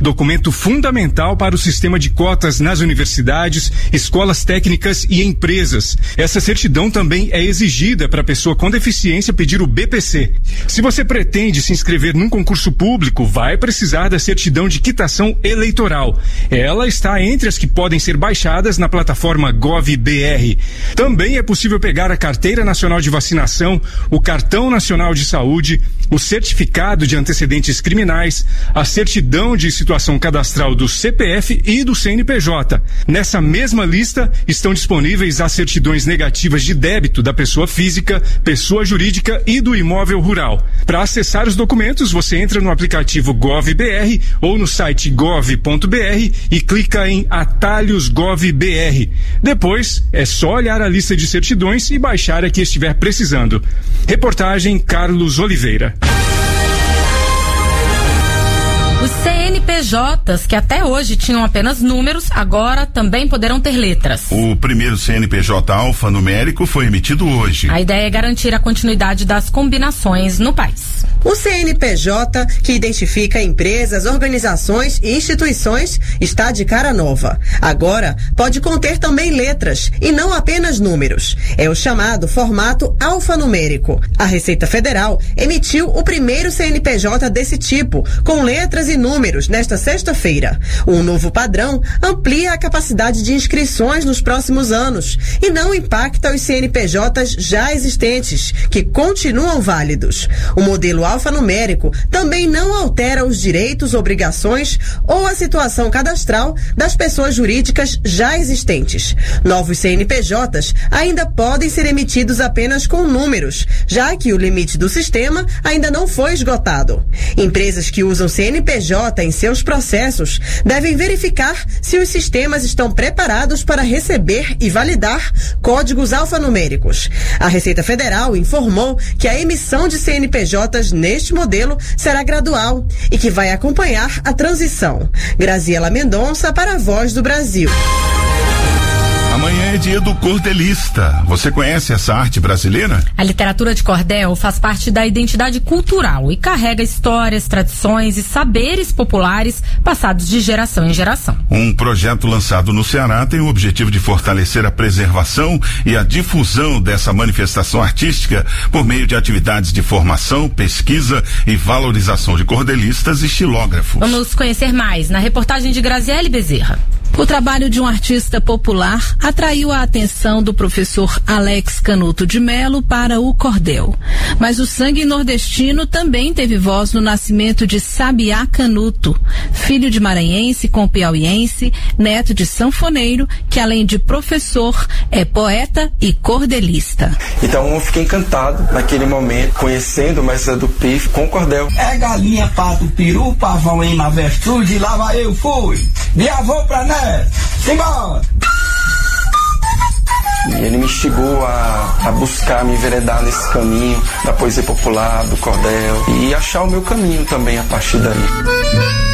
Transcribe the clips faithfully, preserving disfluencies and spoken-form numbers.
documento fundamental para o sistema de cotas nas universidades, escolas técnicas e empresas. Essa certidão também é exigida para a pessoa com deficiência pedir o B P C. Se você pretende se inscrever num concurso público, vai precisar da certidão de quitação eleitoral. Ela está entre as que podem ser baixadas na plataforma GovBR. Também é possível pegar a Carteira Nacional de Vacinação, o Cartão Nacional de Saúde, o certificado de antecedentes criminais, a certidão de situação cadastral do C P F e do C N P J. Nessa mesma lista estão disponíveis as certidões negativas de débito da pessoa física, pessoa jurídica e do imóvel rural. Para acessar os documentos, você entra no aplicativo GovBR ou no site gov ponto br e clica em Atalhos GovBR. Depois, é só olhar a lista de certidões e baixar a que estiver precisando. Reportagem Carlos Oliveira. Os C N P Js, que até hoje tinham apenas números, agora também poderão ter letras. O primeiro C N P J alfanumérico foi emitido hoje. A ideia é garantir a continuidade das combinações no país. O C N P J, que identifica empresas, organizações e instituições, está de cara nova. Agora, pode conter também letras e não apenas números. É o chamado formato alfanumérico. A Receita Federal emitiu o primeiro C N P J desse tipo, com letras e números, nesta sexta-feira. Um novo padrão amplia a capacidade de inscrições nos próximos anos e não impacta os C N P Js já existentes, que continuam válidos. O modelo alfanumérico também não altera os direitos, obrigações ou a situação cadastral das pessoas jurídicas já existentes. Novos C N P Js ainda podem ser emitidos apenas com números, já que o limite do sistema ainda não foi esgotado. Empresas que usam C N P J em seus processos devem verificar se os sistemas estão preparados para receber e validar códigos alfanuméricos. A Receita Federal informou que a emissão de C N P Js neste modelo será gradual e que vai acompanhar a transição. Graziela Mendonça para a Voz do Brasil. Amanhã é dia do cordelista. Você conhece essa arte brasileira? A literatura de cordel faz parte da identidade cultural e carrega histórias, tradições e saberes populares passados de geração em geração. Um projeto lançado no Ceará tem o objetivo de fortalecer a preservação e a difusão dessa manifestação artística por meio de atividades de formação, pesquisa e valorização de cordelistas e estilógrafos. Vamos conhecer mais na reportagem de Graziele Bezerra. O trabalho de um artista popular atraiu a atenção do professor Alex Canuto de Melo para o cordel. Mas o sangue nordestino também teve voz no nascimento de Sabiá Canuto, filho de maranhense com piauiense, neto de sanfoneiro, que além de professor, é poeta e cordelista. Então eu fiquei encantado naquele momento, conhecendo o mestre do Pif com cordel. É galinha, pato, peru, pavão em avestruz, e lá vai eu fui, de avô pra neto. Simbora! E ele me instigou a, a buscar me enveredar nesse caminho da poesia popular, do cordel, e achar o meu caminho também a partir daí.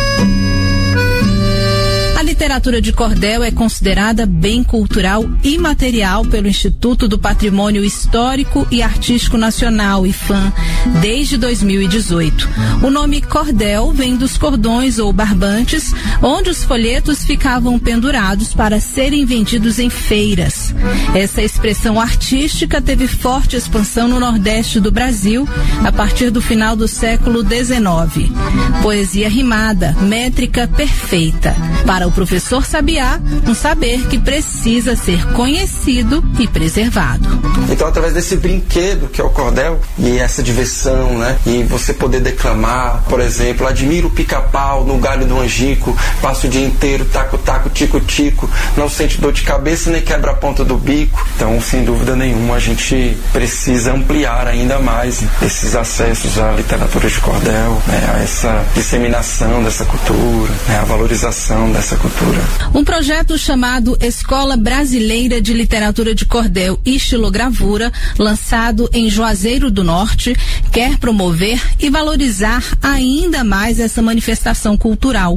A literatura de cordel é considerada bem cultural imaterial pelo Instituto do Patrimônio Histórico e Artístico Nacional, IFAM, desde dois mil e dezoito. O nome cordel vem dos cordões ou barbantes, onde os folhetos ficavam pendurados para serem vendidos em feiras. Essa expressão artística teve forte expansão no Nordeste do Brasil a partir do final do século dezenove. Poesia rimada, métrica perfeita. Para o professor Sabiá, um saber que precisa ser conhecido e preservado. Então, através desse brinquedo que é o cordel, e essa diversão, né? E você poder declamar, por exemplo, admiro o pica-pau no galho do angico, passa o dia inteiro, taco-taco, tico-tico, não sente dor de cabeça nem quebra a ponta do bico. Então, sem dúvida nenhuma, a gente precisa ampliar ainda mais esses acessos à literatura de cordel, né? A essa disseminação dessa cultura, né? A valorização dessa cultura. Um projeto chamado Escola Brasileira de Literatura de Cordel e Estilogravura, lançado em Juazeiro do Norte, quer promover e valorizar ainda mais essa manifestação cultural.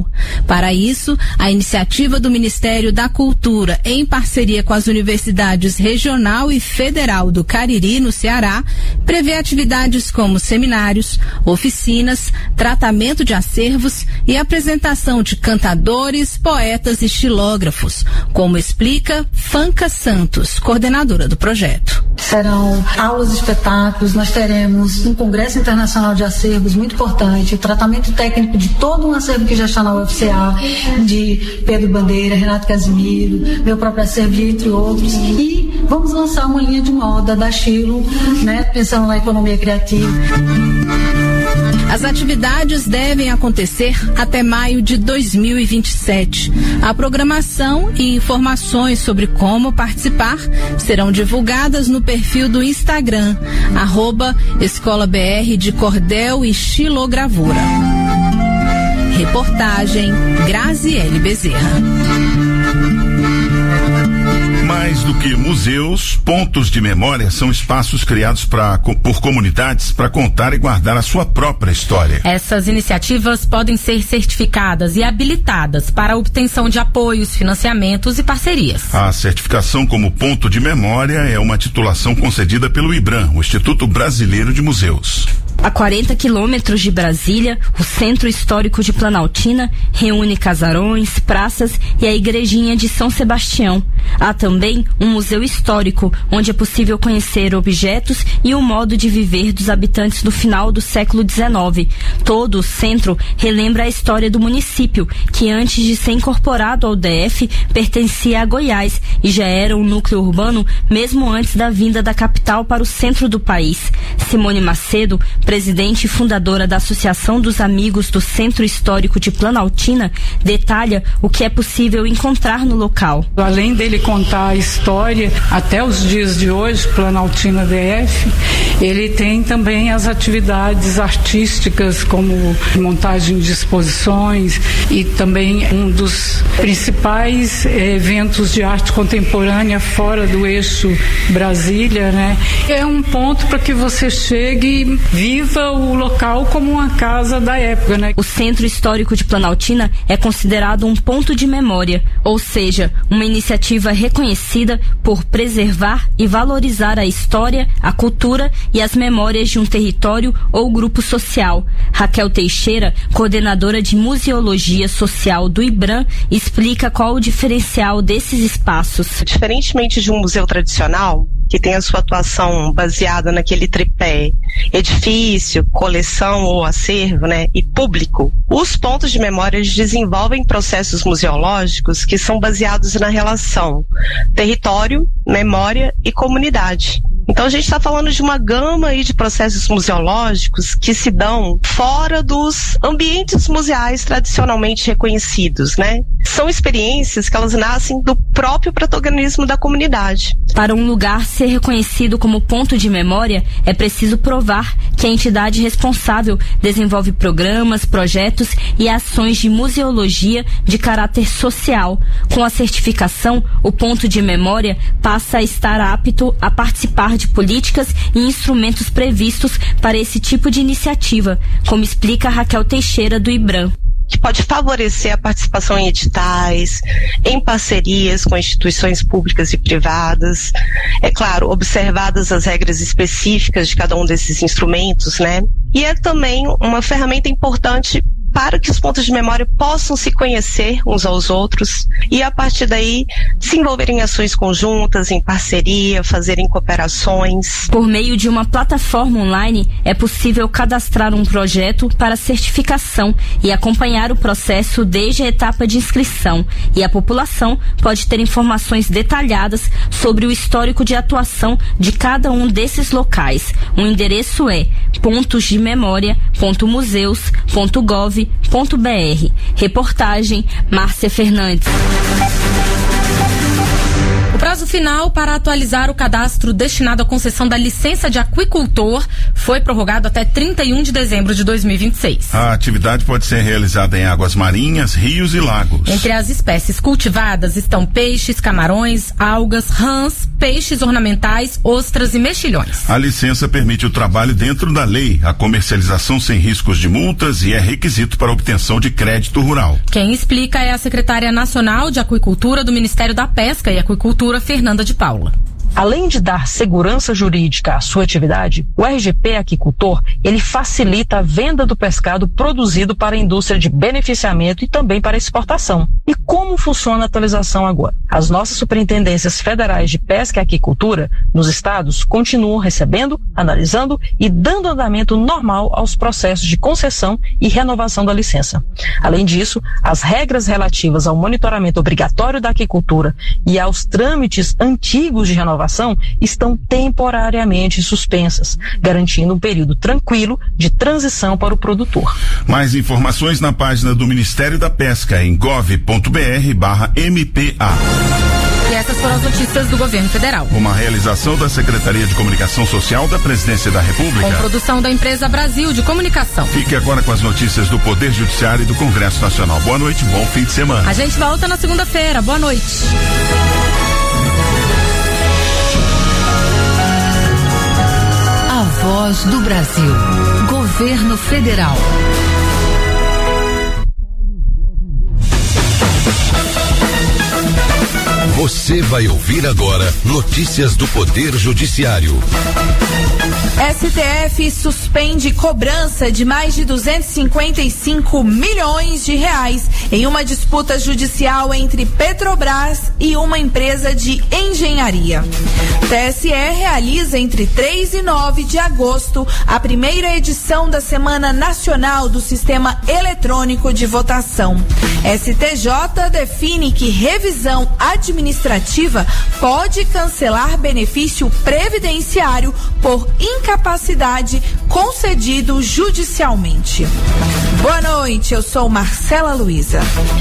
Para isso, a iniciativa do Ministério da Cultura, em parceria com as universidades regional e federal do Cariri, no Ceará, prevê atividades como seminários, oficinas, tratamento de acervos e apresentação de cantadores, poetas e xilógrafos, como explica Fanca Santos, coordenadora do projeto. Serão aulas e espetáculos, nós teremos um congresso internacional de acervos muito importante, o tratamento técnico de todo um acervo que já está na U F C A, de Pedro Bandeira, Renato Casimiro, meu próprio acervo, entre outros, e vamos lançar uma linha de moda da Chilo, né, pensando na economia criativa. As atividades devem acontecer até maio de dois mil e vinte e sete. A programação e informações sobre como participar serão divulgadas no perfil do Instagram, arroba Escola B R de Cordel e Xilogravura. Reportagem Graziele Bezerra. Mais do que museus, pontos de memória são espaços criados pra, por comunidades para contar e guardar a sua própria história. Essas iniciativas podem ser certificadas e habilitadas para a obtenção de apoios, financiamentos e parcerias. A certificação como ponto de memória é uma titulação concedida pelo IBRAM, o Instituto Brasileiro de Museus. A quarenta quilômetros de Brasília, o Centro Histórico de Planaltina reúne casarões, praças e a Igrejinha de São Sebastião. Há também um museu histórico, onde é possível conhecer objetos e o modo de viver dos habitantes do final do século dezenove. Todo o centro relembra a história do município, que antes de ser incorporado ao D F, pertencia a Goiás e já era um núcleo urbano mesmo antes da vinda da capital para o centro do país. Simone Macedo, presidente e fundadora da Associação dos Amigos do Centro Histórico de Planaltina, detalha o que é possível encontrar no local. Além dele contar a história até os dias de hoje, Planaltina D F, ele tem também as atividades artísticas como montagem de exposições e também um dos principais eh, eventos de arte contemporânea fora do eixo Brasília, né? É um ponto para que você chegue e viva o local como uma casa da época, né? O Centro Histórico de Planaltina é considerado um ponto de memória, ou seja, uma iniciativa reconhecida por preservar e valorizar a história, a cultura e as memórias de um território ou grupo social. Raquel Teixeira, coordenadora de Museologia Social do IBRAM, explica qual o diferencial desses espaços. Diferentemente de um museu tradicional, que tem a sua atuação baseada naquele tripé edifício, coleção ou acervo, né, e público, os pontos de memória desenvolvem processos museológicos que são baseados na relação território, memória e comunidade. Então a gente está falando de uma gama aí de processos museológicos que se dão fora dos ambientes museais tradicionalmente reconhecidos, né? São experiências que elas nascem do próprio protagonismo da comunidade. Para um lugar ser reconhecido como ponto de memória, é preciso provar que a entidade responsável desenvolve programas, projetos e ações de museologia de caráter social. Com a certificação, o ponto de memória passa a estar apto a participar de políticas e instrumentos previstos para esse tipo de iniciativa, como explica Raquel Teixeira do IBRAM. Que pode favorecer a participação em editais, em parcerias com instituições públicas e privadas, é claro, observadas as regras específicas de cada um desses instrumentos, né? E é também uma ferramenta importante para que os pontos de memória possam se conhecer uns aos outros e, a partir daí, se envolverem em ações conjuntas, em parceria, fazerem cooperações. Por meio de uma plataforma online, é possível cadastrar um projeto para certificação e acompanhar o processo desde a etapa de inscrição. E a população pode ter informações detalhadas sobre o histórico de atuação de cada um desses locais. O endereço é pontos de memória ponto museus ponto gov ponto br. Reportagem Márcia Fernandes. prazo final para atualizar o cadastro destinado à concessão da licença de aquicultor foi prorrogado até trinta e um de dezembro de dois mil e vinte e seis. A atividade pode ser realizada em águas marinhas, rios e lagos. Entre as espécies cultivadas estão peixes, camarões, algas, rãs, peixes ornamentais, ostras e mexilhões. A licença permite o trabalho dentro da lei, a comercialização sem riscos de multas e é requisito para obtenção de crédito rural. Quem explica é a secretária nacional de aquicultura do Ministério da Pesca e Aquicultura, Fernanda de Paula. Além de dar segurança jurídica à sua atividade, o R G P Aquicultor, ele facilita a venda do pescado produzido para a indústria de beneficiamento e também para exportação. E como funciona a atualização agora? As nossas superintendências federais de pesca e aquicultura nos estados continuam recebendo, analisando e dando andamento normal aos processos de concessão e renovação da licença. Além disso, as regras relativas ao monitoramento obrigatório da aquicultura e aos trâmites antigos de renovação estão temporariamente suspensas, garantindo um período tranquilo de transição para o produtor. Mais informações na página do Ministério da Pesca em gov ponto br barra M P A. E essas foram as notícias do governo federal. Uma realização da Secretaria de Comunicação Social da Presidência da República. Com produção da empresa Brasil de Comunicação. Fique agora com as notícias do Poder Judiciário e do Congresso Nacional. Boa noite, bom fim de semana. A gente volta na segunda-feira. Boa noite. A Voz do Brasil. Governo Federal. Você vai ouvir agora notícias do Poder Judiciário. S T F suspende cobrança de mais de duzentos e cinquenta e cinco milhões de reais em uma disputa judicial entre Petrobras e uma empresa de engenharia. T S E realiza entre três e nove de agosto a primeira edição da Semana Nacional do Sistema Eletrônico de Votação. S T J define que revisão administrativa pode cancelar benefício previdenciário por incapacidade concedido judicialmente. Boa noite, eu sou Marcela Luiza.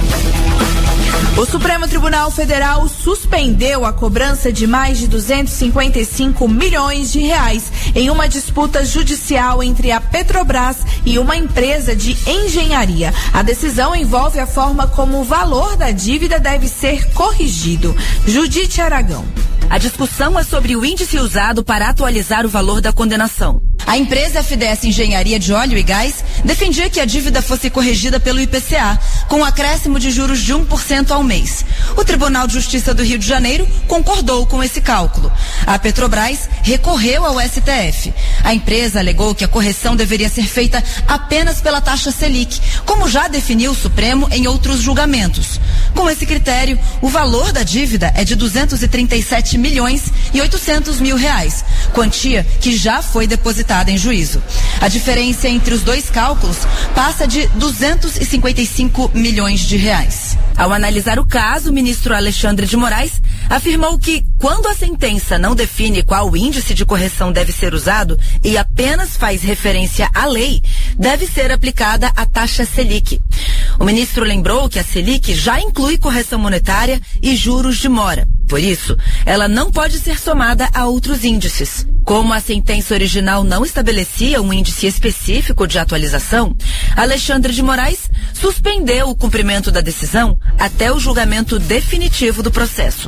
O Supremo Tribunal Federal suspendeu a cobrança de mais de duzentos e cinquenta e cinco milhões de reais em uma disputa judicial entre a Petrobras e uma empresa de engenharia. A decisão envolve a forma como o valor da dívida deve ser corrigido. Judite Aragão. A discussão é sobre o índice usado para atualizar o valor da condenação. A empresa F D S Engenharia de Óleo e Gás defendia que a dívida fosse corrigida pelo I P C A, com um acréscimo de juros de um por cento ao mês. O Tribunal de Justiça do Rio de Janeiro concordou com esse cálculo. A Petrobras recorreu ao S T F. A empresa alegou que a correção deveria ser feita apenas pela taxa Selic, como já definiu o Supremo em outros julgamentos. Com esse critério, o valor da dívida é de duzentos e trinta e sete milhões e oitocentos mil reais, quantia que já foi depositada em juízo. A diferença entre os dois cálculos passa de duzentos e cinquenta e cinco milhões de reais. Ao analisar o caso, o ministro Alexandre de Moraes afirmou que, quando a sentença não define qual índice de correção deve ser usado e apenas faz referência à lei, deve ser aplicada a taxa Selic. O ministro lembrou que a Selic já inclui correção monetária e juros de mora. Por isso, ela não pode ser somada a outros índices. Como a sentença original não estabelecia um índice específico de atualização, Alexandre de Moraes suspendeu o cumprimento da decisão até o julgamento definitivo do processo.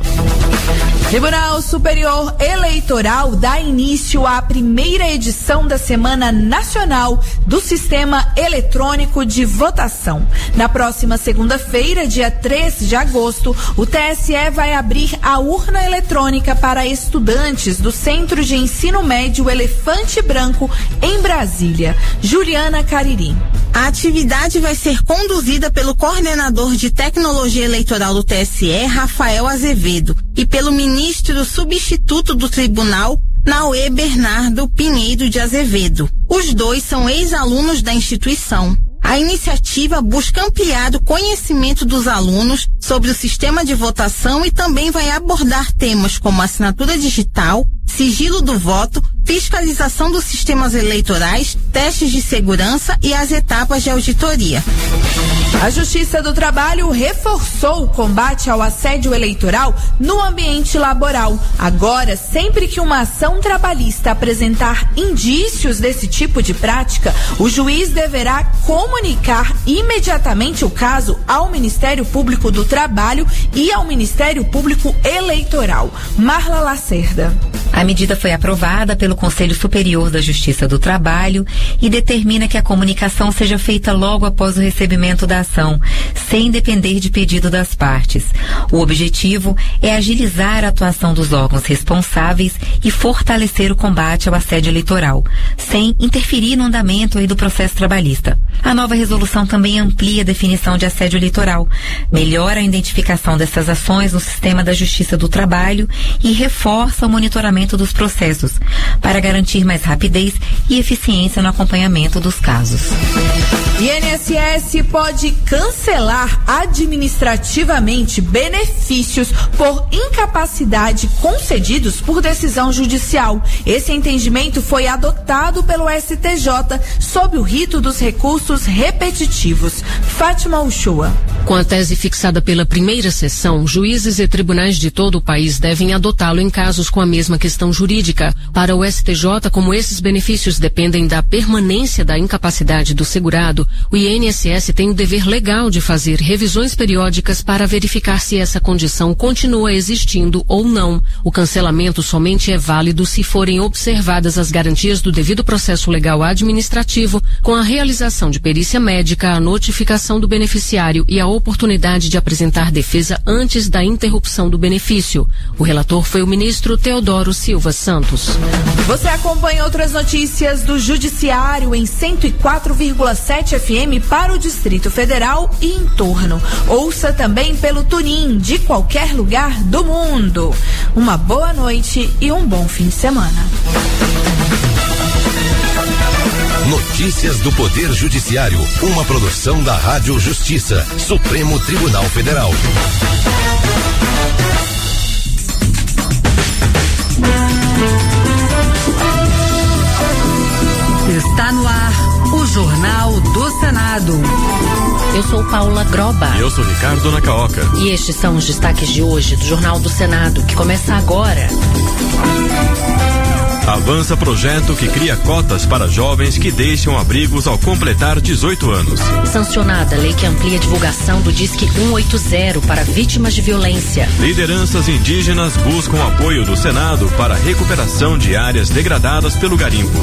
Tribunal Superior Eleitoral dá início à primeira edição da Semana Nacional do Sistema Eletrônico de Votação. Na próxima segunda-feira, dia três de agosto, o T S E vai abrir a urna eletrônica para estudantes do Centro de Ensino Médio Elefante Branco, em Brasília. Juliana Caririm. A atividade vai ser conduzida pelo coordenador de tecnologia eleitoral do T S E, Rafael Azevedo, e pelo ministro substituto do tribunal, Naue Bernardo Pinheiro de Azevedo. Os dois são ex-alunos da instituição. A iniciativa busca ampliar o conhecimento dos alunos sobre o sistema de votação e também vai abordar temas como assinatura digital, sigilo do voto, fiscalização dos sistemas eleitorais, testes de segurança e as etapas de auditoria. A Justiça do Trabalho reforçou o combate ao assédio eleitoral no ambiente laboral. Agora, sempre que uma ação trabalhista apresentar indícios desse tipo de prática, o juiz deverá comunicar imediatamente o caso ao Ministério Público do Trabalho e ao Ministério Público Eleitoral. Marla Lacerda. A medida foi aprovada pelo Conselho Superior da Justiça do Trabalho e determina que a comunicação seja feita logo após o recebimento da ação, sem depender de pedido das partes. O objetivo é agilizar a atuação dos órgãos responsáveis e fortalecer o combate ao assédio eleitoral, sem interferir no andamento aí do processo trabalhista. A nova resolução também amplia a definição de assédio eleitoral, melhora a identificação dessas ações no sistema da Justiça do Trabalho e reforça o monitoramento dos processos, para garantir mais rapidez e eficiência no acompanhamento dos casos. I N S S pode cancelar administrativamente benefícios por incapacidade concedidos por decisão judicial. Esse entendimento foi adotado pelo S T J sob o rito dos recursos repetitivos. Fátima Uchoa. Com a tese fixada pela primeira sessão, juízes e tribunais de todo o país devem adotá-lo em casos com a mesma questão jurídica. Para o S T J, como esses benefícios dependem da permanência da incapacidade do segurado, o I N S S tem o dever legal de fazer revisões periódicas para verificar se essa condição continua existindo ou não. O cancelamento somente é válido se forem observadas as garantias do devido processo legal administrativo, com a realização de perícia médica, a notificação do beneficiário e a oportunidade de apresentar defesa antes da interrupção do benefício. O relator foi o ministro Teodoro Silva Santos. Você acompanha outras notícias do Judiciário em cento e quatro vírgula sete F M para o Distrito Federal e em torno. Ouça também pelo TuneIn de qualquer lugar do mundo. Uma boa noite e um bom fim de semana. Notícias do Poder Judiciário, uma produção da Rádio Justiça, Supremo Tribunal Federal. Está no ar o Jornal do Senado. Eu sou Paula Groba. E eu sou Ricardo Nacaoca. E estes são os destaques de hoje do Jornal do Senado, que começa agora. Avança projeto que cria cotas para jovens que deixam abrigos ao completar dezoito anos. Sancionada lei que amplia a divulgação do Disque cento e oitenta para vítimas de violência. Lideranças indígenas buscam apoio do Senado para a recuperação de áreas degradadas pelo garimpo.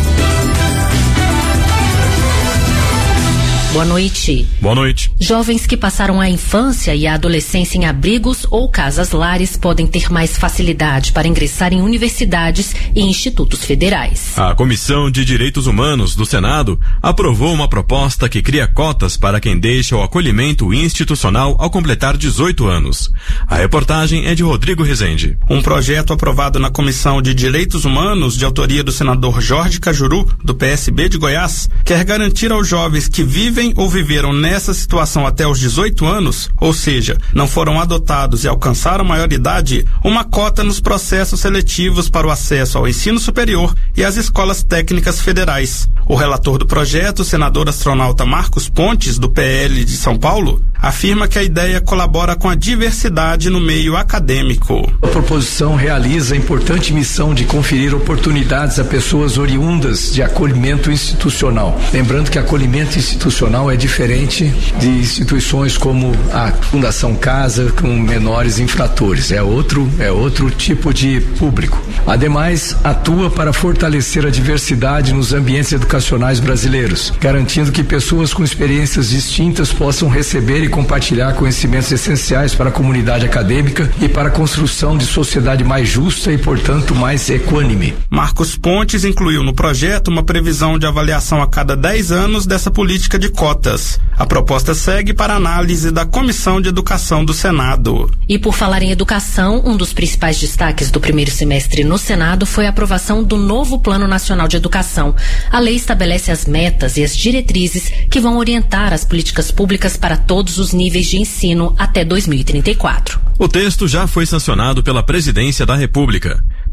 Boa noite. Boa noite. Jovens que passaram a infância e a adolescência em abrigos ou casas-lares podem ter mais facilidade para ingressar em universidades e institutos federais. A Comissão de Direitos Humanos do Senado aprovou uma proposta que cria cotas para quem deixa o acolhimento institucional ao completar dezoito anos. A reportagem é de Rodrigo Rezende. Um projeto aprovado na Comissão de Direitos Humanos, de autoria do senador Jorge Cajuru, do P S B de Goiás, quer garantir aos jovens que vivem ou viveram nessa situação até os dezoito anos, ou seja, não foram adotados e alcançaram maioridade, uma cota nos processos seletivos para o acesso ao ensino superior e às escolas técnicas federais. O relator do projeto, o senador astronauta Marcos Pontes, do P L de São Paulo, afirma que a ideia colabora com a diversidade no meio acadêmico. A proposição realiza a importante missão de conferir oportunidades a pessoas oriundas de acolhimento institucional. Lembrando que acolhimento institucional é diferente de instituições como a Fundação Casa com menores infratores. É outro, é outro tipo de público. Ademais, atua para fortalecer a diversidade nos ambientes educacionais brasileiros, garantindo que pessoas com experiências distintas possam receber e compartilhar conhecimentos essenciais para a comunidade acadêmica e para a construção de sociedade mais justa e, portanto, mais equânime. Marcos Pontes incluiu no projeto uma previsão de avaliação a cada dez anos dessa política de cotas. A proposta segue para análise da Comissão de Educação do Senado. E por falar em educação, um dos principais destaques do primeiro semestre no Senado foi a aprovação do novo Plano Nacional de Educação. A lei estabelece as metas e as diretrizes que vão orientar as políticas públicas para todos os níveis de ensino até dois mil e trinta e quatro. O texto já foi sancionado pela Presidência da República.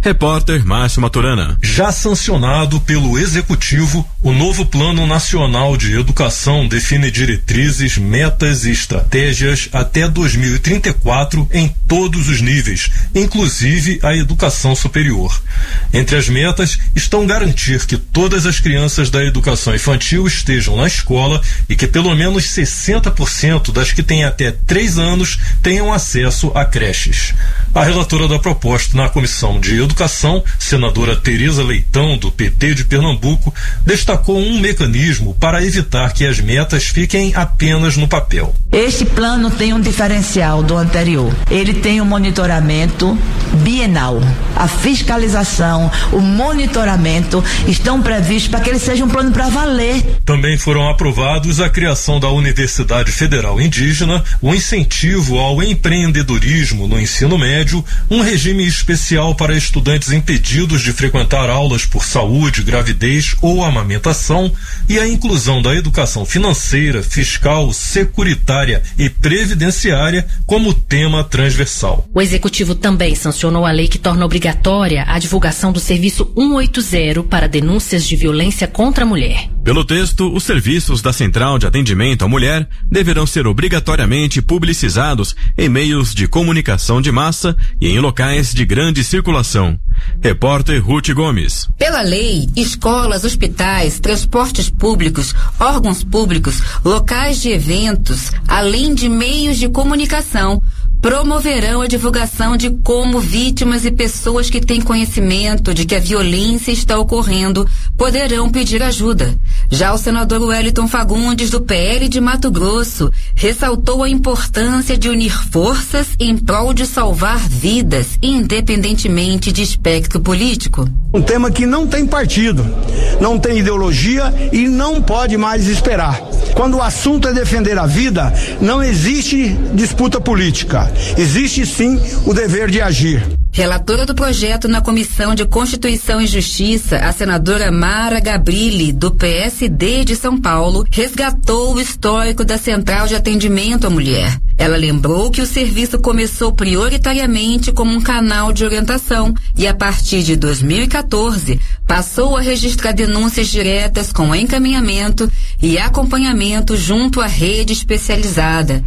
Repórter Márcio Maturana. Já sancionado pelo Executivo, o novo Plano Nacional de Educação define diretrizes, metas e estratégias até dois mil e trinta e quatro em todos os níveis, inclusive a educação superior. Entre as metas estão garantir que todas as crianças da educação infantil estejam na escola e que pelo menos sessenta por cento das que têm até três anos tenham acesso a creches. A relatora da proposta na Comissão de Educação, senadora Tereza Leitão, do P T de Pernambuco, destacou um mecanismo para evitar que as metas fiquem apenas no papel. Este plano tem um diferencial do anterior. Ele tem um monitoramento bienal. A fiscalização, o monitoramento estão previstos para que ele seja um plano para valer. Também foram aprovados a criação da Universidade Federal Indígena, o incentivo ao empreendedorismo no ensino médio, um regime especial para estudantes impedidos de frequentar aulas por saúde, gravidez ou amamentação e a inclusão da educação financeira, fiscal, securitária e previdenciária como tema transversal. O Executivo também sancionou a lei que torna obrigatória a divulgação do serviço cento e oitenta para denúncias de violência contra a mulher. Pelo texto, os serviços da Central de Atendimento à Mulher deverão ser obrigatoriamente publicizados em meios de comunicação de massa e em locais de grande circulação. Repórter Ruth Gomes. Pela lei, escolas, hospitais, transportes públicos, órgãos públicos, locais de eventos, além de meios de comunicação, promoverão a divulgação de como vítimas e pessoas que têm conhecimento de que a violência está ocorrendo poderão pedir ajuda. Já o senador Wellington Fagundes, do P L de Mato Grosso, ressaltou a importância de unir forças em prol de salvar vidas, independentemente de espectro político. Um tema que não tem partido, não tem ideologia e não pode mais esperar. Quando o assunto é defender a vida, não existe disputa política. Existe sim o dever de agir. Relatora do projeto na Comissão de Constituição e Justiça, a senadora Mara Gabrilli, do P S D de São Paulo, resgatou o histórico da Central de Atendimento à Mulher. Ela lembrou que o serviço começou prioritariamente como um canal de orientação e, a partir de dois mil e quatorze, passou a registrar denúncias diretas com encaminhamento e acompanhamento junto à rede especializada.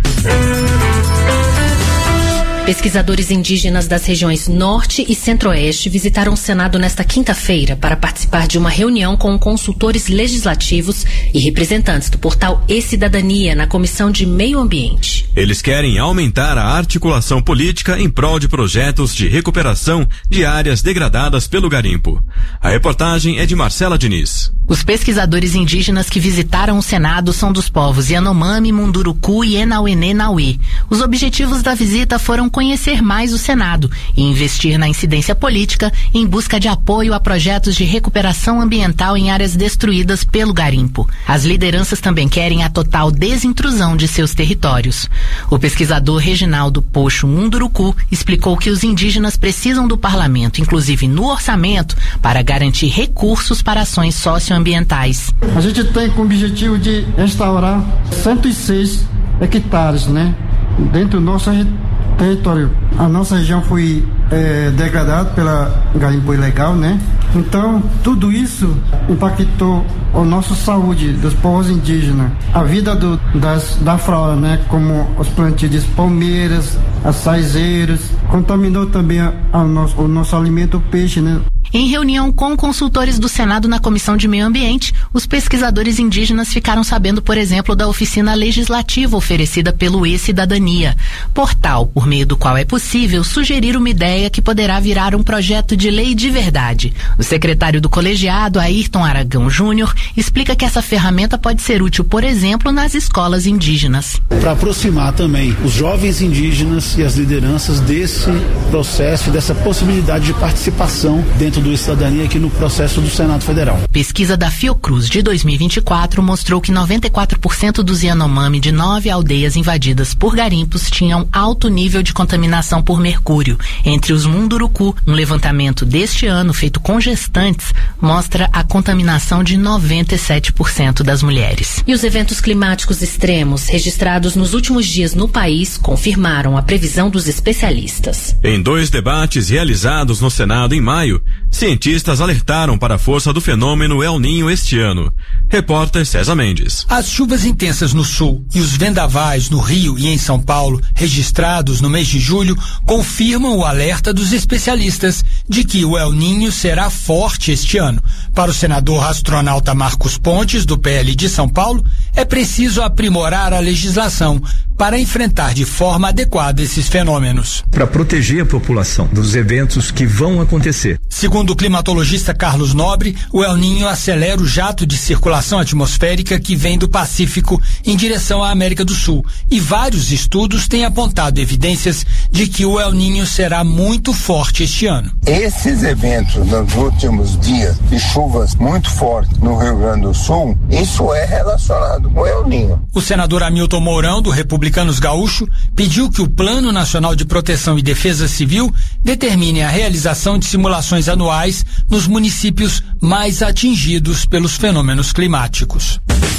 Pesquisadores indígenas das regiões Norte e Centro-Oeste visitaram o Senado nesta quinta-feira para participar de uma reunião com consultores legislativos e representantes do portal E-Cidadania na Comissão de Meio Ambiente. Eles querem aumentar a articulação política em prol de projetos de recuperação de áreas degradadas pelo garimpo. A reportagem é de Marcela Diniz. Os pesquisadores indígenas que visitaram o Senado são dos povos Yanomami, Munduruku e Enauê-Nauê. Os objetivos da visita foram conhecer mais o Senado e investir na incidência política em busca de apoio a projetos de recuperação ambiental em áreas destruídas pelo garimpo. As lideranças também querem a total desintrusão de seus territórios. O pesquisador Reginaldo Pocho Munduruku explicou que os indígenas precisam do parlamento, inclusive no orçamento, para garantir recursos para ações socioambientais. A gente tem como objetivo de restaurar cento e seis hectares, né? Dentro do nosso território. A nossa região foi é, degradada pela garimpo ilegal, né? Então, tudo isso impactou a nossa saúde dos povos indígenas, a vida do, das, da flora, né? Como os plantios de palmeiras, açaizeiros, contaminou também a, a nosso, o nosso alimento, o peixe, né? Em reunião com consultores do Senado na Comissão de Meio Ambiente, os pesquisadores indígenas ficaram sabendo, por exemplo, da oficina legislativa oferecida pelo E-Cidadania, portal por meio do qual é possível sugerir uma ideia que poderá virar um projeto de lei de verdade. O secretário do colegiado, Ayrton Aragão Júnior, explica que essa ferramenta pode ser útil, por exemplo, nas escolas indígenas. Para aproximar também os jovens indígenas e as lideranças desse processo, dessa possibilidade de participação dentro do Cidadania aqui no processo do Senado Federal. Pesquisa da Fiocruz de dois mil e vinte e quatro mostrou que noventa e quatro por cento dos Yanomami de nove aldeias invadidas por garimpos tinham alto nível de contaminação por mercúrio. Entre os Munduruku, um levantamento deste ano feito com gestantes mostra a contaminação de noventa e sete por cento das mulheres. E os eventos climáticos extremos registrados nos últimos dias no país confirmaram a previsão dos especialistas. Em dois debates realizados no Senado em maio, cientistas alertaram para a força do fenômeno El Niño este ano. Repórter César Mendes. As chuvas intensas no sul e os vendavais no Rio e em São Paulo, registrados no mês de julho, confirmam o alerta dos especialistas de que o El Niño será forte este ano. Para o senador astronauta Marcos Pontes, do P L de São Paulo, é preciso aprimorar a legislação para enfrentar de forma adequada esses fenômenos. Para proteger a população dos eventos que vão acontecer. Segundo o climatologista Carlos Nobre, o El Niño acelera o jato de circulação atmosférica que vem do Pacífico em direção à América do Sul. E vários estudos têm apontado evidências de que o El Niño será muito forte este ano. Esses eventos nos últimos dias de chuvas muito fortes no Rio Grande do Sul, isso é relacionado com o El Niño. O senador Hamilton Mourão, do Republicanos Gaúcho, pediu que o Plano Nacional de Proteção e Defesa Civil determine a realização de simulações anuais nos municípios mais atingidos pelos fenômenos climáticos.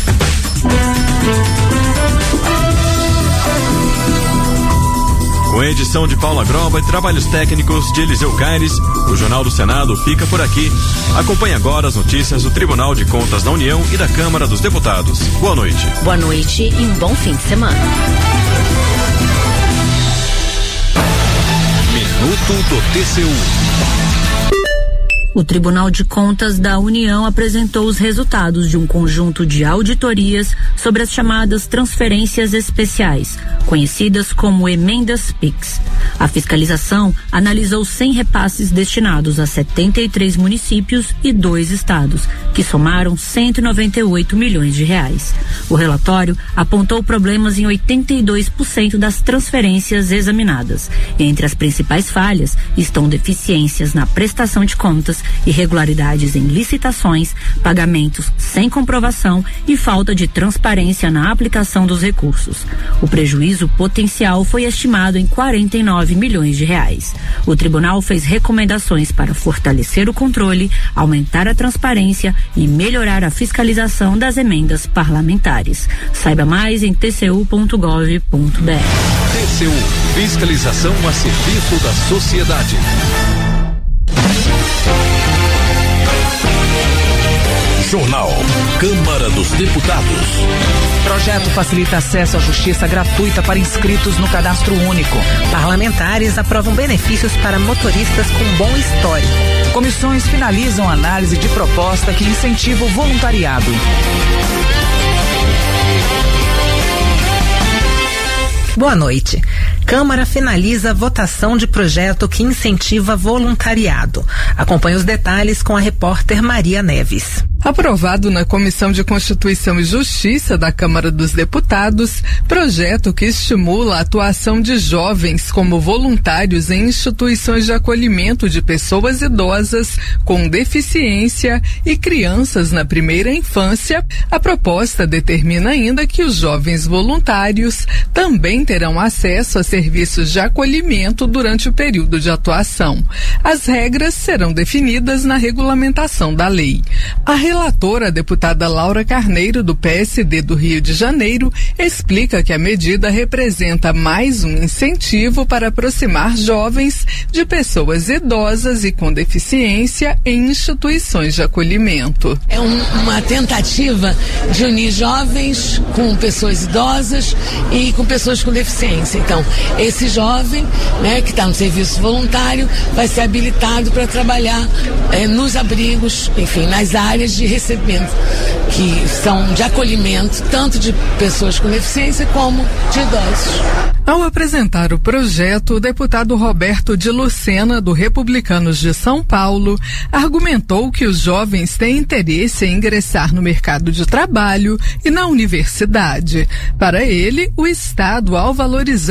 Com a edição de Paula Groba e trabalhos técnicos de Eliseu Caires, o Jornal do Senado fica por aqui. Acompanhe agora as notícias do Tribunal de Contas da União e da Câmara dos Deputados. Boa noite. Boa noite e um bom fim de semana. Minuto do T C U. O Tribunal de Contas da União apresentou os resultados de um conjunto de auditorias sobre as chamadas transferências especiais, conhecidas como emendas PIX. A fiscalização analisou cem repasses destinados a setenta e três municípios e dois estados, que somaram cento e noventa e oito milhões de reais. O relatório apontou problemas em oitenta e dois por cento das transferências examinadas. Entre as principais falhas estão deficiências na prestação de contas, irregularidades em licitações, pagamentos sem comprovação e falta de transparência na aplicação dos recursos. O prejuízo potencial foi estimado em quarenta e nove milhões de reais. O tribunal fez recomendações para fortalecer o controle, aumentar a transparência e melhorar a fiscalização das emendas parlamentares. Saiba mais em t c u ponto gov ponto b r. T C U, fiscalização a serviço da sociedade. Jornal Câmara dos Deputados. Projeto facilita acesso à justiça gratuita para inscritos no cadastro único. Parlamentares aprovam benefícios para motoristas com bom histórico. Comissões finalizam análise de proposta que incentiva o voluntariado. Boa noite. Câmara finaliza a votação de projeto que incentiva voluntariado. Acompanhe os detalhes com a repórter Maria Neves. Aprovado na Comissão de Constituição e Justiça da Câmara dos Deputados, projeto que estimula a atuação de jovens como voluntários em instituições de acolhimento de pessoas idosas com deficiência e crianças na primeira infância. A proposta determina ainda que os jovens voluntários também terão acesso a serviços de acolhimento durante o período de atuação. As regras serão definidas na regulamentação da lei. A relatora, a deputada Laura Carneiro, do P S D do Rio de Janeiro, explica que a medida representa mais um incentivo para aproximar jovens de pessoas idosas e com deficiência em instituições de acolhimento. É um, uma tentativa de unir jovens com pessoas idosas e com pessoas com deficiência. Então, esse jovem, né, que está no serviço voluntário, vai ser habilitado para trabalhar eh, nos abrigos, enfim, nas áreas de recebimento, que são de acolhimento, tanto de pessoas com deficiência como de idosos. Ao apresentar o projeto, o deputado Roberto de Lucena, do Republicanos de São Paulo, argumentou que os jovens têm interesse em ingressar no mercado de trabalho e na universidade. Para ele, o Estado, ao valorizar o trabalho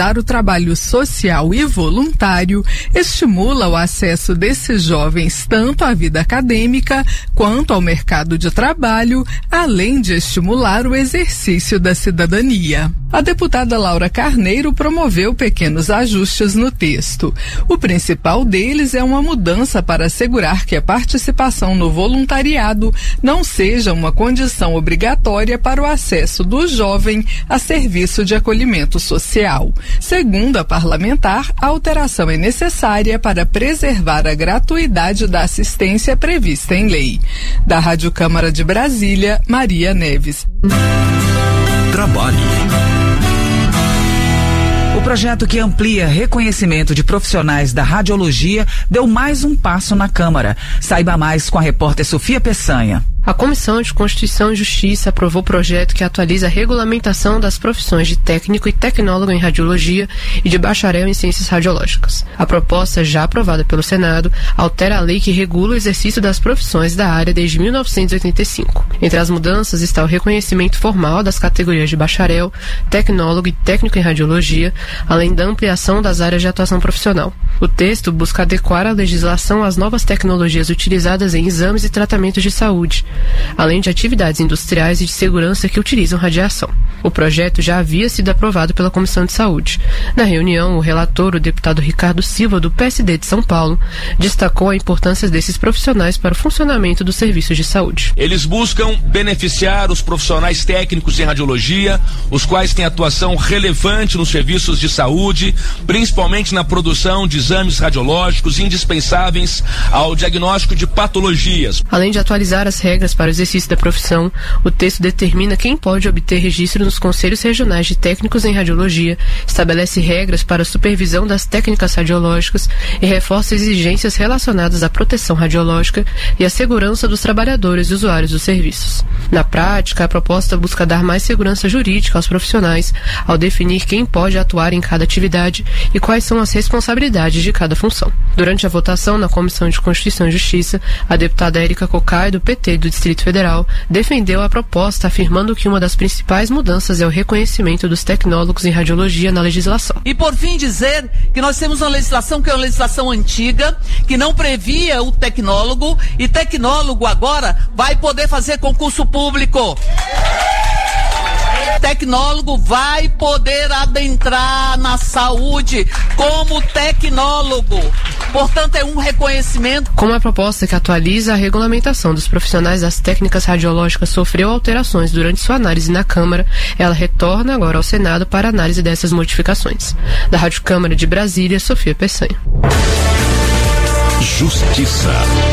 trabalho social e voluntário estimula o acesso desses jovens tanto à vida acadêmica quanto ao mercado de trabalho, além de estimular o exercício da cidadania. A deputada Laura Carneiro promoveu pequenos ajustes no texto. O principal deles é uma mudança para assegurar que a participação no voluntariado não seja uma condição obrigatória para o acesso do jovem a serviço de acolhimento social. Segundo a parlamentar, a alteração é necessária para preservar a gratuidade da assistência prevista em lei. Da Rádio Câmara de Brasília, Maria Neves. Trabalho. O projeto que amplia reconhecimento de profissionais da radiologia deu mais um passo na Câmara. Saiba mais com a repórter Sofia Peçanha. A Comissão de Constituição e Justiça aprovou o projeto que atualiza a regulamentação das profissões de técnico e tecnólogo em radiologia e de bacharel em ciências radiológicas. A proposta, já aprovada pelo Senado, altera a lei que regula o exercício das profissões da área desde mil novecentos e oitenta e cinco. Entre as mudanças está o reconhecimento formal das categorias de bacharel, tecnólogo e técnico em radiologia, além da ampliação das áreas de atuação profissional. O texto busca adequar a legislação às novas tecnologias utilizadas em exames e tratamentos de saúde, além de atividades industriais e de segurança que utilizam radiação. O projeto já havia sido aprovado pela Comissão de Saúde. Na reunião, o relator, o deputado Ricardo Silva, do P S D de São Paulo, destacou a importância desses profissionais para o funcionamento dos serviços de saúde. Eles buscam beneficiar os profissionais técnicos em radiologia, os quais têm atuação relevante nos serviços de saúde, principalmente na produção de exames radiológicos indispensáveis ao diagnóstico de patologias. Além de atualizar as regras para o exercício da profissão, o texto determina quem pode obter registro nos Conselhos Regionais de Técnicos em Radiologia, estabelece regras para a supervisão das técnicas radiológicas e reforça exigências relacionadas à proteção radiológica e à segurança dos trabalhadores e usuários dos serviços. Na prática, a proposta busca dar mais segurança jurídica aos profissionais ao definir quem pode atuar em cada atividade e quais são as responsabilidades de cada função. Durante a votação na Comissão de Constituição e Justiça, a deputada Érica Cocai, do P T do Distrito Federal, defendeu a proposta, afirmando que uma das principais mudanças é o reconhecimento dos tecnólogos em radiologia na legislação. E por fim dizer que nós temos uma legislação que é uma legislação antiga, que não previa o tecnólogo, e tecnólogo agora vai poder fazer concurso público. Tecnólogo vai poder adentrar na saúde como tecnólogo. Portanto, é um reconhecimento. Como a proposta que atualiza a regulamentação dos profissionais das técnicas radiológicas sofreu alterações durante sua análise na Câmara, ela retorna agora ao Senado para análise dessas modificações. Da Rádio Câmara de Brasília, Sofia Peçanha. Justiça.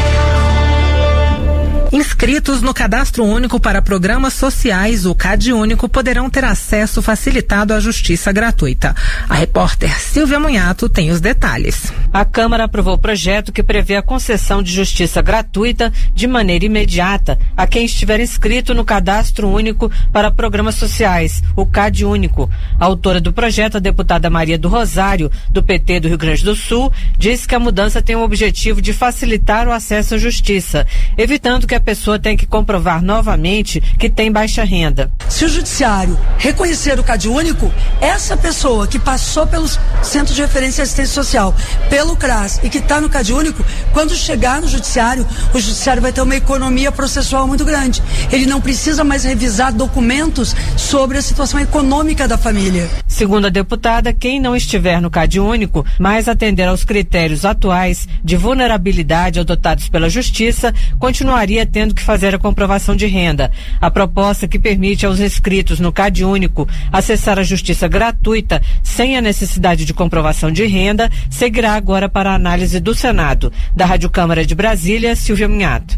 Inscritos no Cadastro Único para Programas Sociais, o CadÚnico, poderão ter acesso facilitado à justiça gratuita. A repórter Silvia Munhato tem os detalhes. A Câmara aprovou o projeto que prevê a concessão de justiça gratuita de maneira imediata a quem estiver inscrito no Cadastro Único para Programas Sociais, o CadÚnico. A autora do projeto, a deputada Maria do Rosário, do P T do Rio Grande do Sul, disse que a mudança tem o objetivo de facilitar o acesso à justiça, evitando que a pessoa tem que comprovar novamente que tem baixa renda. Se o judiciário reconhecer o CadÚnico, essa pessoa que passou pelos Centros de Referência e Assistência Social, pelo CRAS e que está no CadÚnico, quando chegar no judiciário, o judiciário vai ter uma economia processual muito grande. Ele não precisa mais revisar documentos sobre a situação econômica da família. Segundo a deputada, quem não estiver no CadÚnico, mas atender aos critérios atuais de vulnerabilidade adotados pela Justiça, continuaria tendo que fazer a comprovação de renda. A proposta que permite aos inscritos no CadÚnico acessar a justiça gratuita sem a necessidade de comprovação de renda seguirá agora para a análise do Senado. Da Rádio Câmara de Brasília, Silvia Munhato.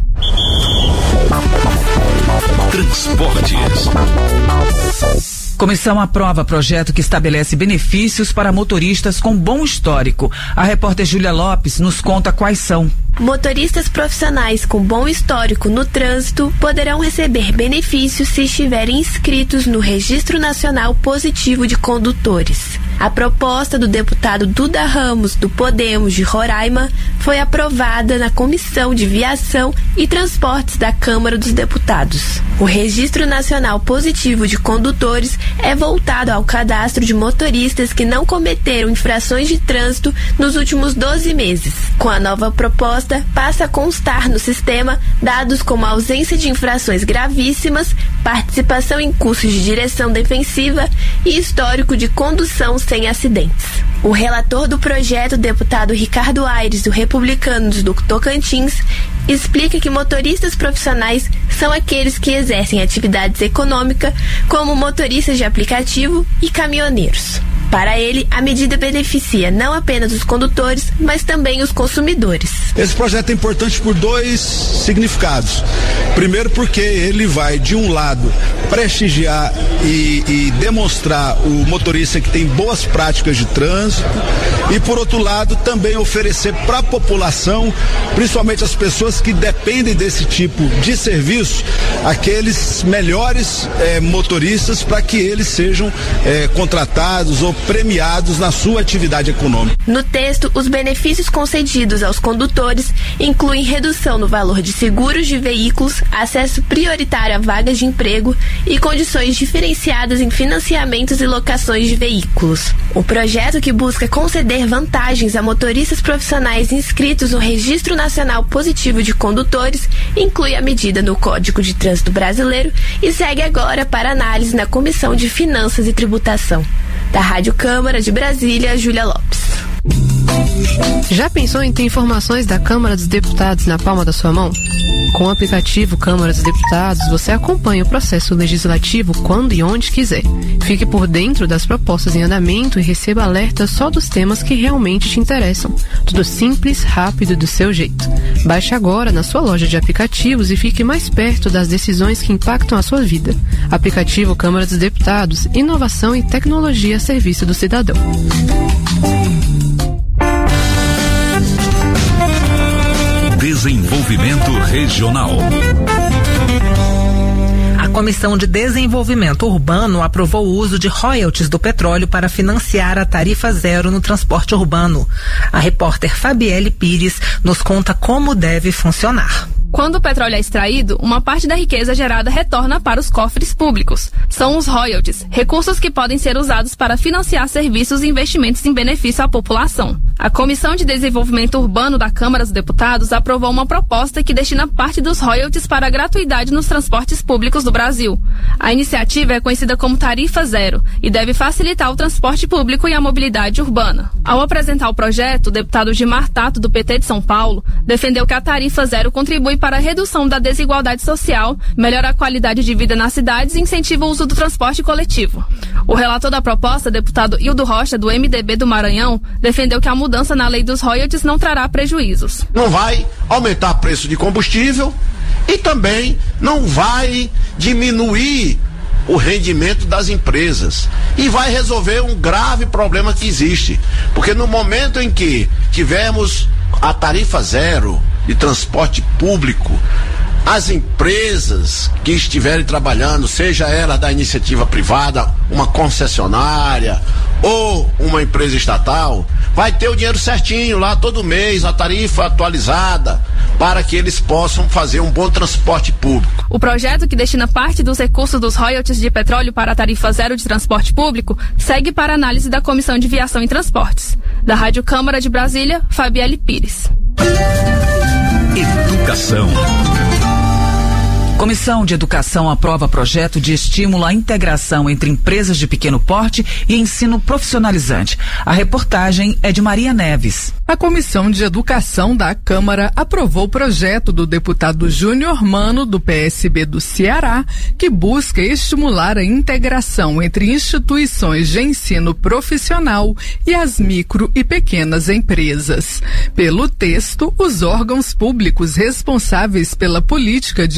Transportes. Comissão aprova projeto que estabelece benefícios para motoristas com bom histórico. A repórter Júlia Lopes nos conta quais são. Motoristas profissionais com bom histórico no trânsito poderão receber benefícios se estiverem inscritos no Registro Nacional Positivo de Condutores. A proposta do deputado Duda Ramos, do Podemos de Roraima, foi aprovada na Comissão de Viação e Transportes da Câmara dos Deputados. O Registro Nacional Positivo de Condutores é voltado ao cadastro de motoristas que não cometeram infrações de trânsito nos últimos doze meses. Com a nova proposta, passa a constar no sistema dados como ausência de infrações gravíssimas, participação em cursos de direção defensiva e histórico de condução sem acidentes. O relator do projeto, deputado Ricardo Aires, do Republicanos do Tocantins, explica que motoristas profissionais são aqueles que exercem atividades econômicas, como motoristas de aplicativo e caminhoneiros. Para ele, a medida beneficia não apenas os condutores, mas também os consumidores. Esse projeto é importante por dois significados. Primeiro, porque ele vai, de um lado, prestigiar e, e demonstrar o motorista que tem boas práticas de trânsito, e, por outro lado, também oferecer para a população, principalmente as pessoas que dependem desse tipo de serviço, aqueles melhores eh, motoristas, para que eles sejam eh, contratados ou premiados na sua atividade econômica. No texto, os benefícios concedidos aos condutores incluem redução no valor de seguros de veículos, acesso prioritário a vagas de emprego e condições diferenciadas em financiamentos e locações de veículos. O projeto, que busca conceder vantagens a motoristas profissionais inscritos no Registro Nacional Positivo de Condutores, inclui a medida no Código de Trânsito Brasileiro e segue agora para análise na Comissão de Finanças e Tributação. Da Rádio Câmara de Brasília, Júlia Lopes. Já pensou em ter informações da Câmara dos Deputados na palma da sua mão? Com o aplicativo Câmara dos Deputados, você acompanha o processo legislativo quando e onde quiser. Fique por dentro das propostas em andamento e receba alertas só dos temas que realmente te interessam. Tudo simples, rápido e do seu jeito. Baixe agora na sua loja de aplicativos e fique mais perto das decisões que impactam a sua vida. Aplicativo Câmara dos Deputados, inovação e tecnologia a serviço do cidadão. Desenvolvimento Regional. A Comissão de Desenvolvimento Urbano aprovou o uso de royalties do petróleo para financiar a tarifa zero no transporte urbano. A repórter Fabielle Pires nos conta como deve funcionar. Quando o petróleo é extraído, uma parte da riqueza gerada retorna para os cofres públicos. São os royalties, recursos que podem ser usados para financiar serviços e investimentos em benefício à população. A Comissão de Desenvolvimento Urbano da Câmara dos Deputados aprovou uma proposta que destina parte dos royalties para a gratuidade nos transportes públicos do Brasil. A iniciativa é conhecida como Tarifa Zero e deve facilitar o transporte público e a mobilidade urbana. Ao apresentar o projeto, o deputado Gilmar Tato, do P T de São Paulo, defendeu que a Tarifa Zero contribui para a redução da desigualdade social, melhora a qualidade de vida nas cidades e incentiva o uso do transporte coletivo. O relator da proposta, deputado Hildo Rocha, do M D B do Maranhão, defendeu que a mudança na lei dos royalties não trará prejuízos. Não vai aumentar o preço de combustível e também não vai diminuir o rendimento das empresas e vai resolver um grave problema que existe, porque no momento em que tivermos a tarifa zero de transporte público, as empresas que estiverem trabalhando, seja ela da iniciativa privada, uma concessionária ou uma empresa estatal, vai ter o dinheiro certinho lá todo mês, a tarifa atualizada, para que eles possam fazer um bom transporte público. O projeto, que destina parte dos recursos dos royalties de petróleo para a tarifa zero de transporte público, segue para análise da Comissão de Viação e Transportes. Da Rádio Câmara de Brasília, Fabielle Pires. Educação. Comissão de Educação aprova projeto de estímulo à integração entre empresas de pequeno porte e ensino profissionalizante. A reportagem é de Maria Neves. A Comissão de Educação da Câmara aprovou o projeto do deputado Júnior Mano, do P S B do Ceará, que busca estimular a integração entre instituições de ensino profissional e as micro e pequenas empresas. Pelo texto, os órgãos públicos responsáveis pela política de educação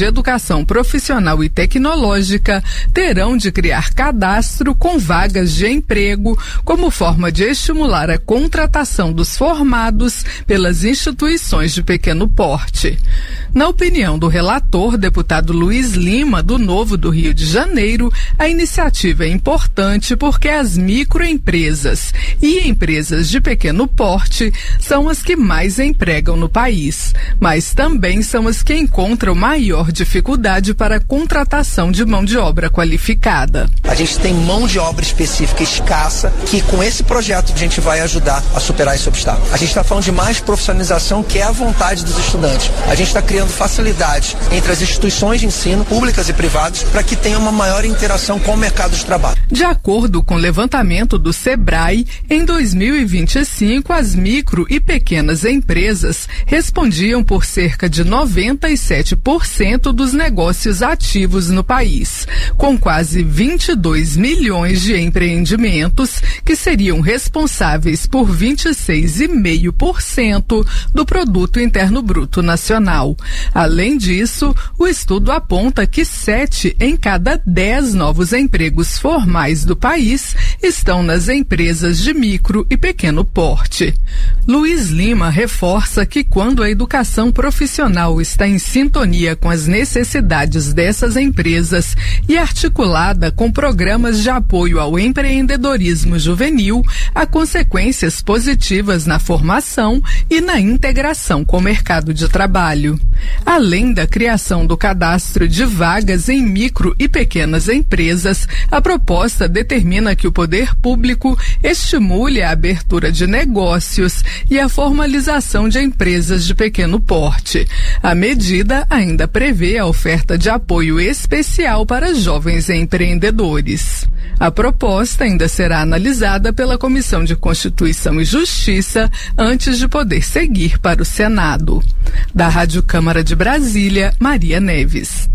educação profissional e tecnológica terão de criar cadastro com vagas de emprego como forma de estimular a contratação dos formados pelas instituições de pequeno porte. Na opinião do relator, deputado Luiz Lima, do Novo do Rio de Janeiro, a iniciativa é importante porque as microempresas e empresas de pequeno porte são as que mais empregam no país, mas também são as que encontram maior dificuldade para a contratação de mão de obra qualificada. A gente tem mão de obra específica escassa que com esse projeto a gente vai ajudar a superar esse obstáculo. A gente está falando de mais profissionalização, que é a vontade dos estudantes. A gente está criando facilidades entre as instituições de ensino, públicas e privadas, para que tenha uma maior interação com o mercado de trabalho. De acordo com o levantamento do Sebrae, em dois mil e vinte e cinco, as micro e pequenas empresas respondiam por cerca de noventa e sete por cento dos negócios ativos no país, com quase vinte e dois milhões de empreendimentos que seriam responsáveis por vinte e seis vírgula cinco por cento do Produto Interno Bruto Nacional. Além disso, o estudo aponta que sete em cada dez novos empregos formais do país estão nas empresas de micro e pequeno porte. Luiz Lima reforça que quando a educação profissional está em sintonia com as necessidades dessas empresas e articulada com programas de apoio ao empreendedorismo juvenil, há consequências positivas na formação e na integração com o mercado de trabalho. Além da criação do cadastro de vagas em micro e pequenas empresas, a proposta determina que o poder público estimule a abertura de negócios e a formalização de empresas de pequeno porte. A medida ainda prevê a oferta de apoio especial para jovens empreendedores. A proposta ainda será analisada pela Comissão de Constituição e Justiça antes de poder seguir para o Senado. Da Rádio Câmara de Brasília, Maria Neves.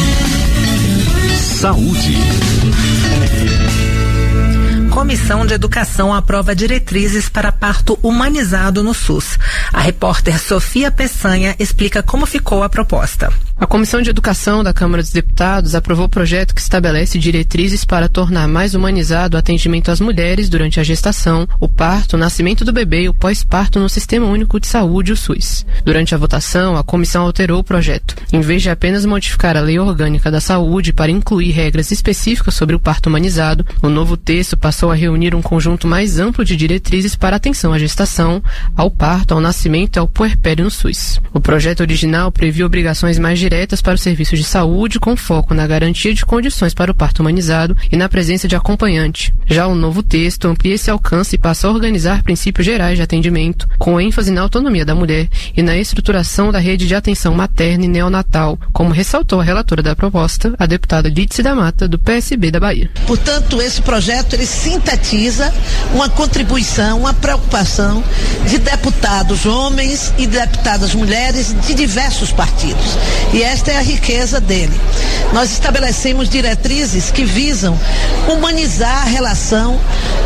Saúde. Comissão de Educação aprova diretrizes para parto humanizado no SUS. A repórter Sofia Peçanha explica como ficou a proposta. A Comissão de Educação da Câmara dos Deputados aprovou o projeto que estabelece diretrizes para tornar mais humanizado o atendimento às mulheres durante a gestação, o parto, o nascimento do bebê e o pós-parto no Sistema Único de Saúde, o SUS. Durante a votação, a comissão alterou o projeto. Em vez de apenas modificar a Lei Orgânica da Saúde para incluir regras específicas sobre o parto humanizado, o novo texto passou a reunir um conjunto mais amplo de diretrizes para atenção à gestação, ao parto, ao nascimento e ao puerpério no SUS. O projeto original previa obrigações mais diretas para os serviços de saúde, com foco na garantia de condições para o parto humanizado e na presença de acompanhante. Já o novo texto amplia esse alcance e passa a organizar princípios gerais de atendimento, com ênfase na autonomia da mulher e na estruturação da rede de atenção materna e neonatal, como ressaltou a relatora da proposta, a deputada Lídice da Mata, do P S B da Bahia. Portanto, esse projeto ele sintetiza uma contribuição, uma preocupação de deputados homens e deputadas mulheres de diversos partidos. E esta é a riqueza dele. Nós estabelecemos diretrizes que visam humanizar a relação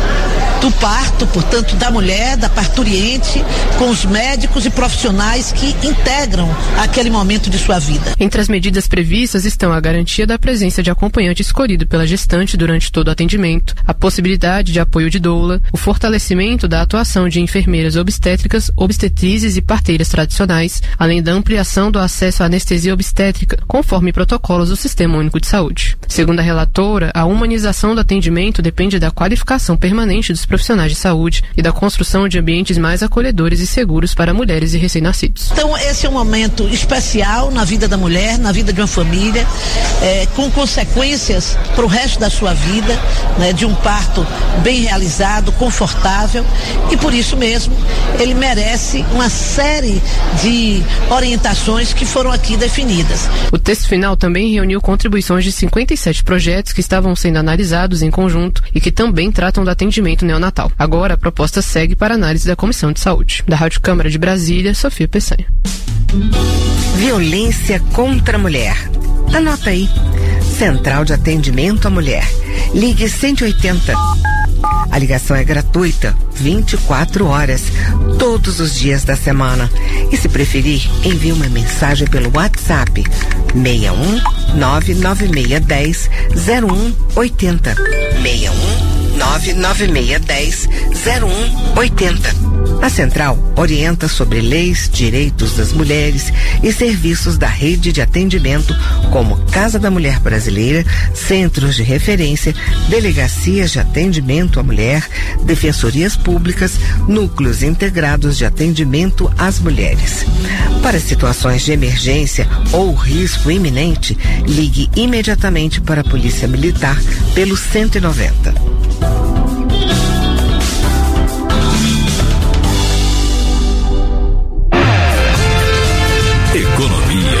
do parto, portanto, da mulher, da parturiente, com os médicos e profissionais que integram aquele momento de sua vida. Entre as medidas previstas estão a garantia da presença de acompanhante escolhido pela gestante durante todo o atendimento, a possibilidade de apoio de doula, o fortalecimento da atuação de enfermeiras obstétricas, obstetrizes e parteiras tradicionais, além da ampliação do acesso à anestesia obstétrica, conforme protocolos do Sistema Único de Saúde. Segundo a relatora, a humanização do atendimento depende da qualificação permanente dos profissionais de saúde e da construção de ambientes mais acolhedores e seguros para mulheres e recém-nascidos. Então, esse é um momento especial na vida da mulher, na vida de uma família, é, com consequências para o resto da sua vida, né, de um parto bem realizado, confortável, e por isso mesmo ele merece uma série de orientações que foram aqui definidas. O texto final também reuniu contribuições de cinquenta e sete projetos que estavam sendo analisados em conjunto e que também tratam do atendimento neonatal. Agora a proposta segue para análise da Comissão de Saúde. Da Rádio Câmara de Brasília, Sofia Peçanha. Violência contra a mulher. Anota aí. Central de Atendimento à Mulher. Ligue cento e oitenta. A ligação é gratuita, vinte e quatro horas, todos os dias da semana. E se preferir, envie uma mensagem pelo WhatsApp seis um nove nove seis dez zero um oitenta. seis um nove nove seis dez zero um oitenta. A Central orienta sobre leis, direitos das mulheres e serviços da rede de atendimento como Casa da Mulher Brasileira, centros de referência, delegacias de atendimento à mulher, defensorias públicas, núcleos integrados de atendimento às mulheres. Para situações de emergência ou risco iminente, ligue imediatamente para a Polícia Militar pelo cento e noventa. Economia.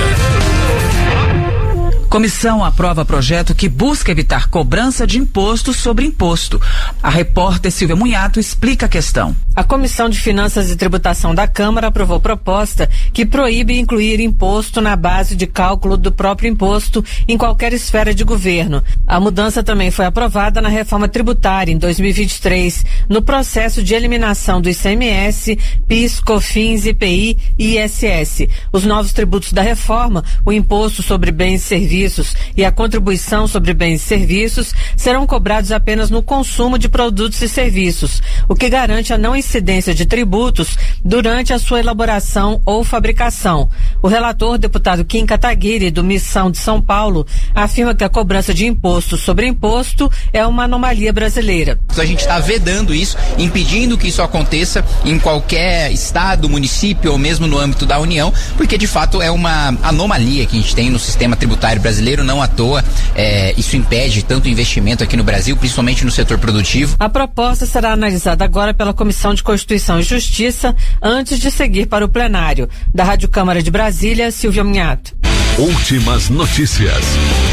Comissão aprova projeto que busca evitar cobrança de imposto sobre imposto. A repórter Silvia Munhato explica a questão. A Comissão de Finanças e Tributação da Câmara aprovou proposta que proíbe incluir imposto na base de cálculo do próprio imposto em qualquer esfera de governo. A mudança também foi aprovada na reforma tributária em dois mil e vinte e três, no processo de eliminação do I C M S, PIS, COFINS, I P I e I S S. Os novos tributos da reforma, o imposto sobre bens e serviços e a contribuição sobre bens e serviços serão cobrados apenas no consumo de produtos e serviços, o que garante a não incidência de tributos durante a sua elaboração ou fabricação. O relator, deputado Kim Kataguiri, do Missão de São Paulo, afirma que a cobrança de imposto sobre imposto é uma anomalia brasileira. A gente está vedando isso, impedindo que isso aconteça em qualquer estado, município ou mesmo no âmbito da União, porque de fato é uma anomalia que a gente tem no sistema tributário brasileiro. Brasileiro, não à toa, é, isso impede tanto investimento aqui no Brasil, principalmente no setor produtivo. A proposta será analisada agora pela Comissão de Constituição e Justiça antes de seguir para o plenário. Da Rádio Câmara de Brasília, Silvia Munhato. Últimas notícias.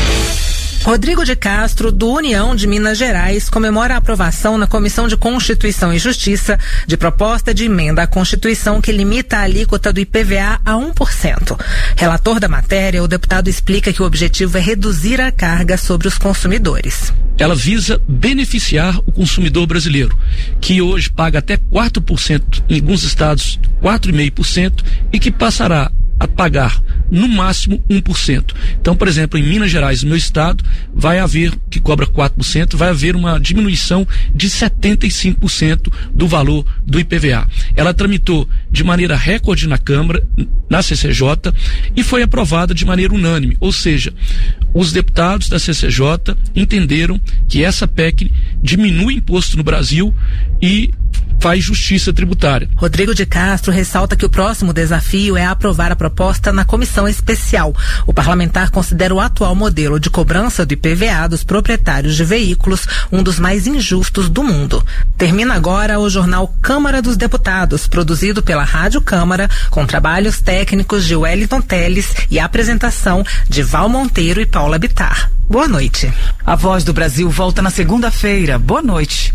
Rodrigo de Castro, do União de Minas Gerais, comemora a aprovação na Comissão de Constituição e Justiça de proposta de emenda à Constituição que limita a alíquota do I P V A a um por cento. Relator da matéria, o deputado explica que o objetivo é reduzir a carga sobre os consumidores. Ela visa beneficiar o consumidor brasileiro, que hoje paga até quatro por cento, em alguns estados quatro vírgula cinco por cento, e que passará a pagar no máximo um por cento. Então, por exemplo, em Minas Gerais, no meu estado, vai haver, que cobra quatro por cento, vai haver uma diminuição de setenta e cinco por cento do valor do I P V A. Ela tramitou de maneira recorde na Câmara, na C C J, e foi aprovada de maneira unânime, ou seja, os deputados da C C J entenderam que essa P E C diminui imposto no Brasil e faz justiça tributária. Rodrigo de Castro ressalta que o próximo desafio é aprovar a proposta na comissão especial. O parlamentar considera o atual modelo de cobrança do I P V A dos proprietários de veículos um dos mais injustos do mundo. Termina agora o jornal Câmara dos Deputados, produzido pela Rádio Câmara, com trabalhos técnicos de Wellington Teles e apresentação de Val Monteiro e Paula Bittar. Boa noite. A Voz do Brasil volta na segunda-feira. Boa noite.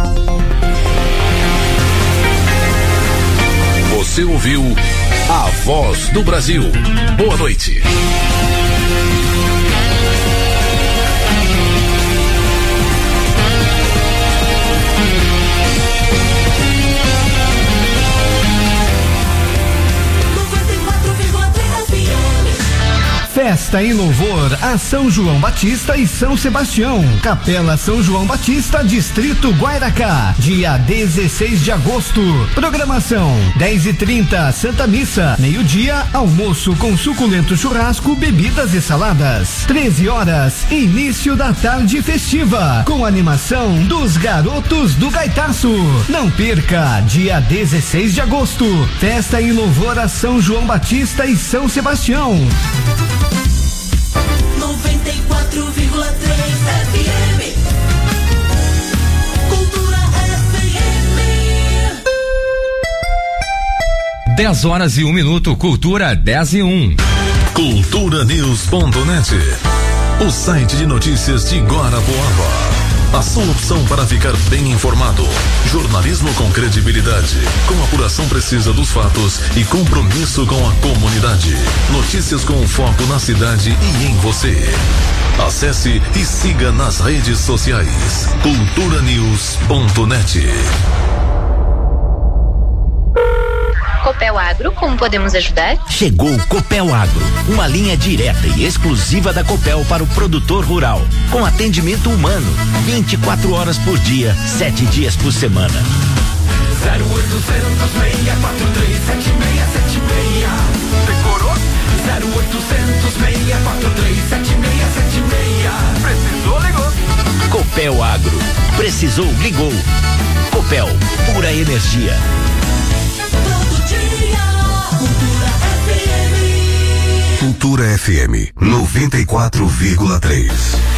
Você ouviu A Voz do Brasil. Boa noite. Festa em louvor a São João Batista e São Sebastião. Capela São João Batista, Distrito Guairacá. Dia dezesseis de agosto. Programação: dez e trinta, Santa Missa. Meio-dia, almoço com suculento churrasco, bebidas e saladas. treze horas, início da tarde festiva. Com animação dos Garotos do Gaitaço. Não perca, dia dezesseis de agosto. Festa em louvor a São João Batista e São Sebastião. noventa e quatro vírgula três F M. Cultura F M. dez horas e um minuto, Cultura dez e um. Cultura News ponto net. O site de notícias de Guarapuava. A sua opção para ficar bem informado. Jornalismo com credibilidade, com apuração precisa dos fatos e compromisso com a comunidade. Notícias com foco na cidade e em você. Acesse e siga nas redes sociais. Cultura News ponto net. Copel Agro, como podemos ajudar? Chegou o Copel Agro, uma linha direta e exclusiva da Copel para o produtor rural, com atendimento humano, vinte e quatro horas por dia, sete dias por semana. zero oito zero dois seis quatro três sete seis sete seis. Decorou? zero oito zero dois seis quatro três sete seis sete seis. Precisou, ligou. Copel Agro. Precisou, ligou. Copel, pura energia. Todo dia, Cultura F M. Cultura F M noventa e quatro vírgula três.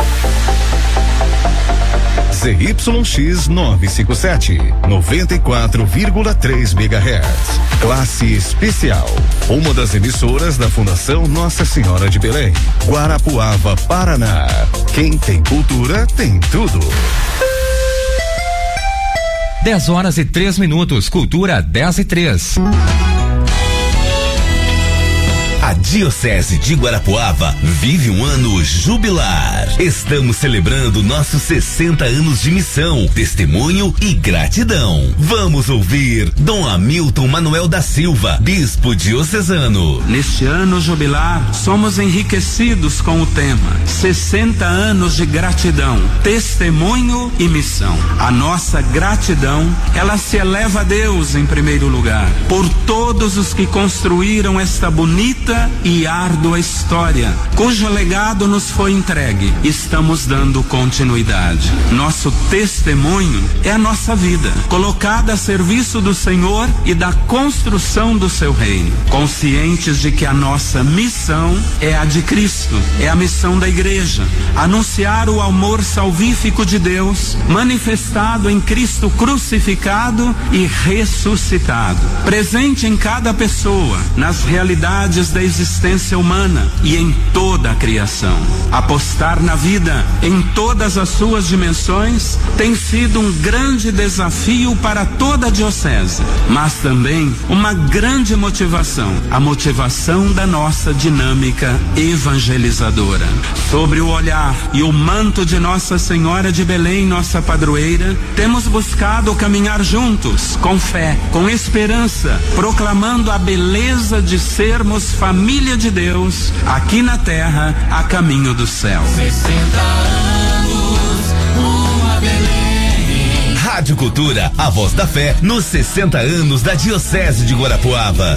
Z Y X novecentos e cinquenta e sete, noventa e quatro vírgula três megahertz. Classe especial. Uma das emissoras da Fundação Nossa Senhora de Belém, Guarapuava, Paraná. Quem tem cultura tem tudo. dez horas e três minutos. Cultura dez e três. A Diocese de Guarapuava vive um ano jubilar. Estamos celebrando nossos sessenta anos de missão, testemunho e gratidão. Vamos ouvir Dom Hamilton Manuel da Silva, bispo diocesano. Neste ano jubilar, somos enriquecidos com o tema sessenta anos de gratidão, testemunho e missão. A nossa gratidão, ela se eleva a Deus em primeiro lugar, por todos os que construíram esta bonita e árdua história, cujo legado nos foi entregue. Estamos dando continuidade. Nosso testemunho é a nossa vida, colocada a serviço do Senhor e da construção do seu reino, conscientes de que a nossa missão é a de Cristo, é a missão da igreja, anunciar o amor salvífico de Deus, manifestado em Cristo crucificado e ressuscitado, presente em cada pessoa, nas realidades da existência humana e em toda a criação. Apostar na vida em todas as suas dimensões tem sido um grande desafio para toda a diocese, mas também uma grande motivação, a motivação da nossa dinâmica evangelizadora. Sobre o olhar e o manto de Nossa Senhora de Belém, nossa padroeira, temos buscado caminhar juntos, com fé, com esperança, proclamando a beleza de sermos família de Deus, aqui na terra, a caminho do céu. sessenta anos, uma Belém. Rádio Cultura, a voz da fé, nos sessenta anos da Diocese de Guarapuava.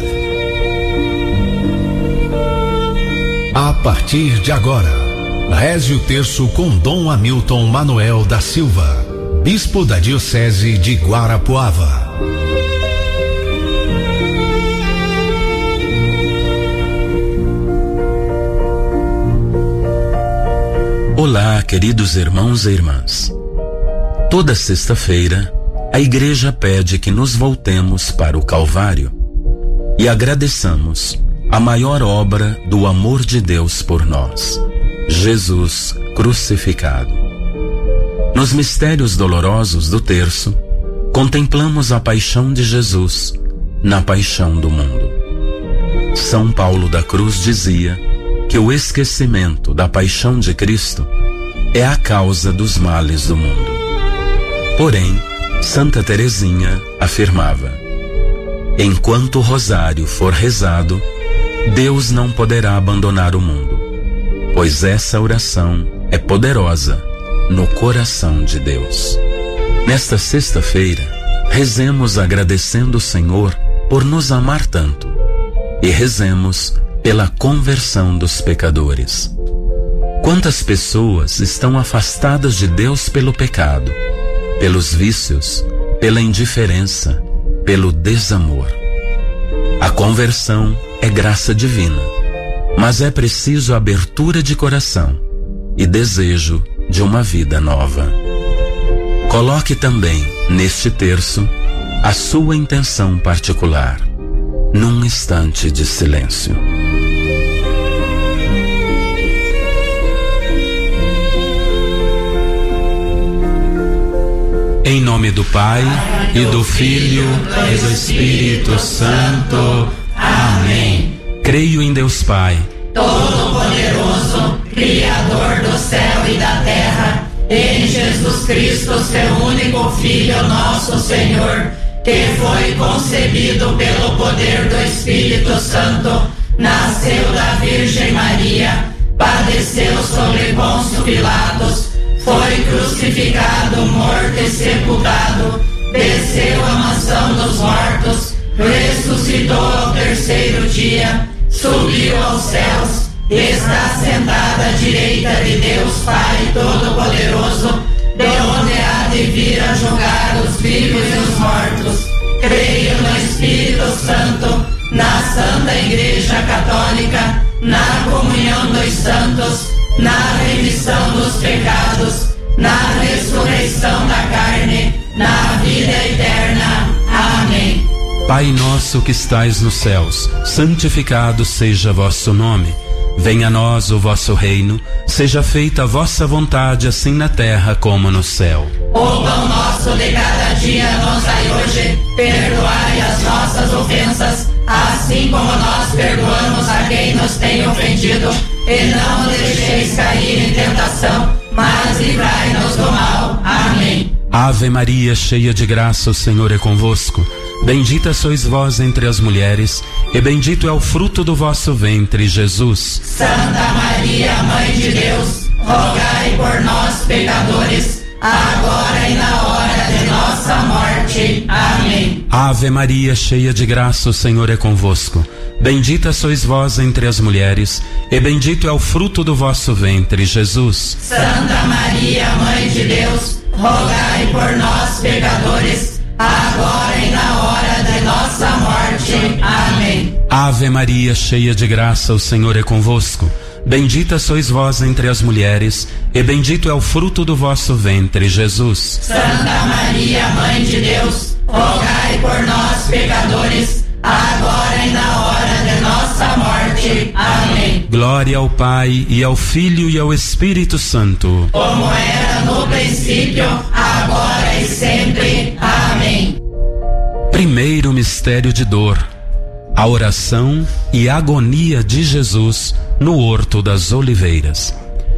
A partir de agora, reze o terço com Dom Hamilton Manuel da Silva, bispo da Diocese de Guarapuava. Olá, queridos irmãos e irmãs. Toda sexta-feira, a Igreja pede que nos voltemos para o Calvário e agradeçamos a maior obra do amor de Deus por nós, Jesus crucificado. Nos mistérios dolorosos do terço, contemplamos a paixão de Jesus na paixão do mundo. São Paulo da Cruz dizia que o esquecimento da paixão de Cristo é a causa dos males do mundo. Porém, Santa Teresinha afirmava: enquanto o rosário for rezado, Deus não poderá abandonar o mundo, pois essa oração é poderosa no coração de Deus. Nesta sexta-feira, rezemos agradecendo o Senhor por nos amar tanto e rezemos pela conversão dos pecadores. Quantas pessoas estão afastadas de Deus pelo pecado, pelos vícios, pela indiferença, pelo desamor. A conversão é graça divina, mas é preciso abertura de coração e desejo de uma vida nova. Coloque também, neste terço, a sua intenção particular, num instante de silêncio. Em nome do Pai, e do Filho, e do Espírito Santo. Amém. Creio em Deus Pai, Todo-Poderoso, Criador do céu e da terra, em Jesus Cristo, seu único Filho, nosso Senhor, que foi concebido concebido pelo poder do Espírito Santo, nasceu da Virgem Maria, padeceu sobre Pôncio Pilatos, foi crucificado, morto e sepultado, desceu à mansão dos mortos, ressuscitou ao terceiro dia, subiu aos céus, está sentada à direita de Deus Pai Todo-Poderoso, de onde há de vir a julgar os vivos e os mortos. Creio no Espírito Santo, na Santa Igreja Católica, na comunhão dos santos, na remissão dos pecados, na ressurreição da carne, na vida eterna. Amém. Pai nosso que estais nos céus, santificado seja vosso nome. Venha a nós o vosso reino, seja feita a vossa vontade, assim na terra como no céu. O pão nosso de cada dia nos dai hoje, perdoai as nossas ofensas, assim como nós perdoamos a quem nos tem ofendido, e não nos deixeis cair em tentação, mas livrai-nos do mal. Amém. Ave Maria, cheia de graça, o Senhor é convosco. Bendita sois vós entre as mulheres, e bendito é o fruto do vosso ventre, Jesus. Santa Maria, Mãe de Deus, rogai por nós, pecadores, agora e na hora de nossa morte. Amém. Ave Maria, cheia de graça, o Senhor é convosco. Bendita sois vós entre as mulheres, e bendito é o fruto do vosso ventre, Jesus. Santa Maria, Mãe de Deus, rogai por nós, pecadores, agora e na hora de nossa morte. Amém. Ave Maria, cheia de graça, o Senhor é convosco. Bendita sois vós entre as mulheres, e bendito é o fruto do vosso ventre, Jesus. Santa Maria, Mãe de Deus, rogai por nós, pecadores, agora e na hora de nossa morte. Amém. Glória ao Pai, e ao Filho, e ao Espírito Santo. Como era no princípio, agora e sempre. Amém. Primeiro mistério de dor: a oração e agonia de Jesus no Horto das Oliveiras.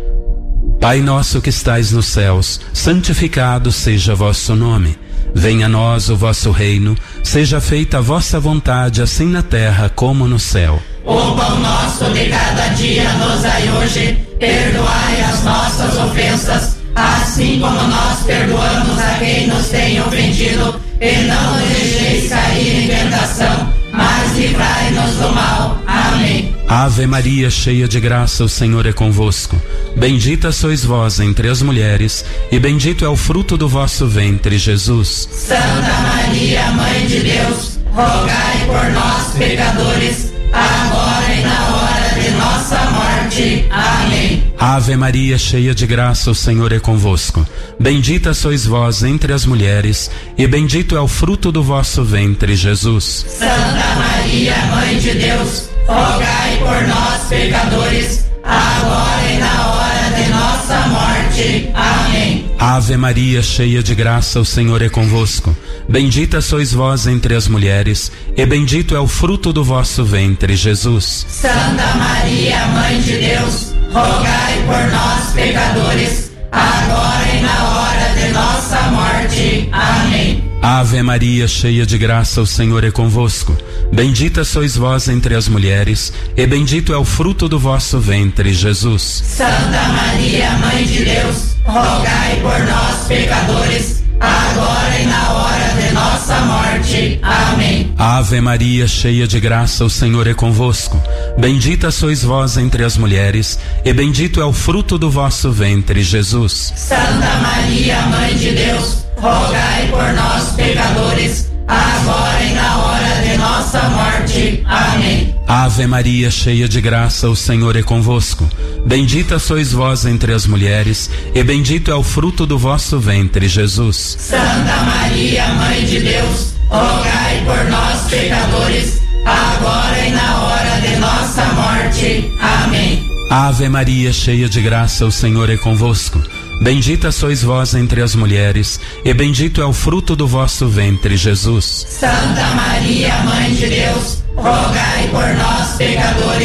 Pai nosso que estais nos céus, santificado seja vosso nome. Venha a nós o vosso reino, seja feita a vossa vontade, assim na terra como no céu. O pão nosso de cada dia nos dai hoje, perdoai as nossas ofensas, assim como nós perdoamos a quem nos tem ofendido, e não nos deixeis cair em tentação, mas livrai-nos do mal. Amém. Ave Maria, cheia de graça, o Senhor é convosco. Bendita sois vós entre as mulheres, e bendito é o fruto do vosso ventre, Jesus. Santa Maria, Mãe de Deus, rogai por nós, pecadores, agora e na hora de nossa morte. Amém. Ave Maria, cheia de graça, o Senhor é convosco. Bendita sois vós entre as mulheres, e bendito é o fruto do vosso ventre, Jesus. Santa Maria, Mãe de Deus, rogai por nós, pecadores, agora e na hora de nossa morte. Amém. Ave Maria, cheia de graça, o Senhor é convosco. Bendita sois vós entre as mulheres, e bendito é o fruto do vosso ventre, Jesus. Santa Maria, Mãe de Deus, rogai por nós, pecadores, agora e na hora de nossa morte. Amém. Ave Maria, cheia de graça, o Senhor é convosco. Bendita sois vós entre as mulheres, e bendito é o fruto do vosso ventre, Jesus. Santa Maria, Mãe de Deus, rogai por nós, pecadores, agora e na hora de nossa morte. Amém. Ave Maria, cheia de graça, o Senhor é convosco. Bendita sois vós entre as mulheres, e bendito é o fruto do vosso ventre, Jesus. Santa Maria, Mãe de Deus, rogai por nós, pecadores, agora e na hora de nossa morte. Amém. Ave Maria, cheia de graça, o Senhor é convosco. Bendita sois vós entre as mulheres, e bendito é o fruto do vosso ventre, Jesus. Santa Maria, Mãe de Deus, rogai por nós, pecadores, agora e na hora de nossa morte. Amém. Ave Maria, cheia de graça, o Senhor é convosco. Bendita sois vós entre as mulheres, e bendito é o fruto do vosso ventre, Jesus. Santa Maria, Mãe de Deus, rogai por nós, pecadores,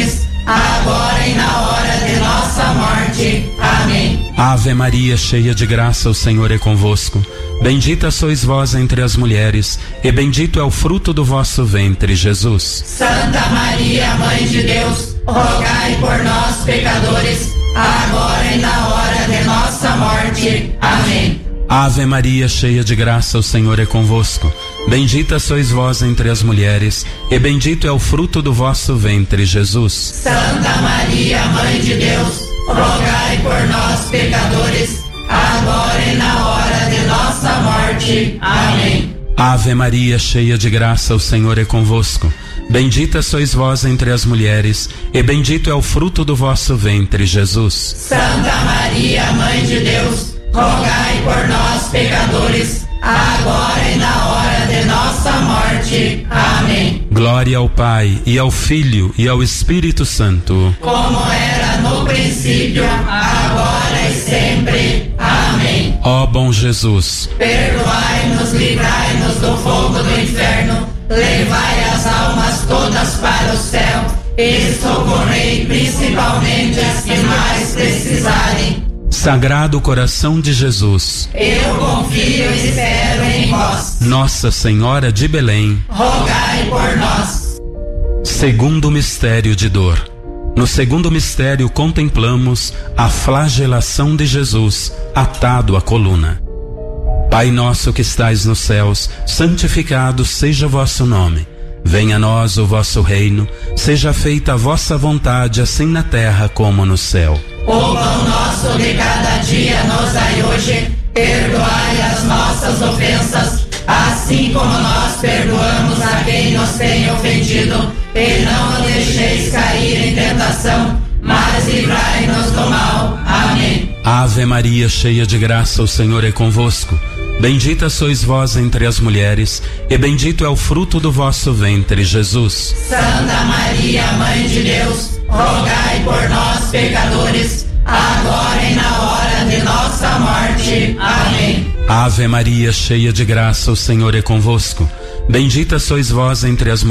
agora e na hora de nossa morte. Amém. Ave Maria, cheia de graça, o Senhor é convosco. Bendita sois vós entre as mulheres, e bendito é o fruto do vosso ventre, Jesus. Santa Maria, Mãe de Deus, rogai por nós, pecadores, agora e na hora de nossa morte. Amém. Ave Maria, cheia de graça, o Senhor é convosco. Bendita sois vós entre as mulheres, e bendito é o fruto do vosso ventre, Jesus. Santa Maria, Mãe de Deus, rogai por nós, pecadores, agora e na hora de nossa morte. Amém. Ave Maria, cheia de graça, o Senhor é convosco. Bendita sois vós entre as mulheres, e bendito é o fruto do vosso ventre, Jesus. Santa Maria, Mãe de Deus, rogai por nós, pecadores, agora e na hora de nossa morte. Amém. Glória ao Pai, e ao Filho, e ao Espírito Santo. Como era no princípio, agora e sempre. Amém. Ó bom Jesus, perdoai-nos, livrai-nos do fogo do inferno, levai as almas todas para o céu, e socorrei principalmente as que mais precisarem. Sagrado Coração de Jesus, eu confio e espero em vós. Nossa Senhora de Belém, rogai por nós. Segundo mistério de dor. No segundo mistério contemplamos a flagelação de Jesus atado à coluna. Pai nosso que estais nos céus, santificado seja o vosso nome. Venha a nós o vosso reino, seja feita a vossa vontade, assim na terra como no céu. O pão nosso de cada dia nos dai hoje, perdoai as nossas ofensas, assim como nós perdoamos a quem nos tem ofendido, e não nos deixeis cair em tentação, mas livrai-nos do mal. Amém. Ave Maria, cheia de graça, o Senhor é convosco. Bendita sois vós entre as mulheres, e bendito é o fruto do vosso ventre, Jesus. Santa Maria, Mãe de Deus, rogai por nós, pecadores, agora e na hora de nossa morte. Amém. Ave Maria, cheia de graça, o Senhor é convosco. Bendita sois vós entre as mulheres,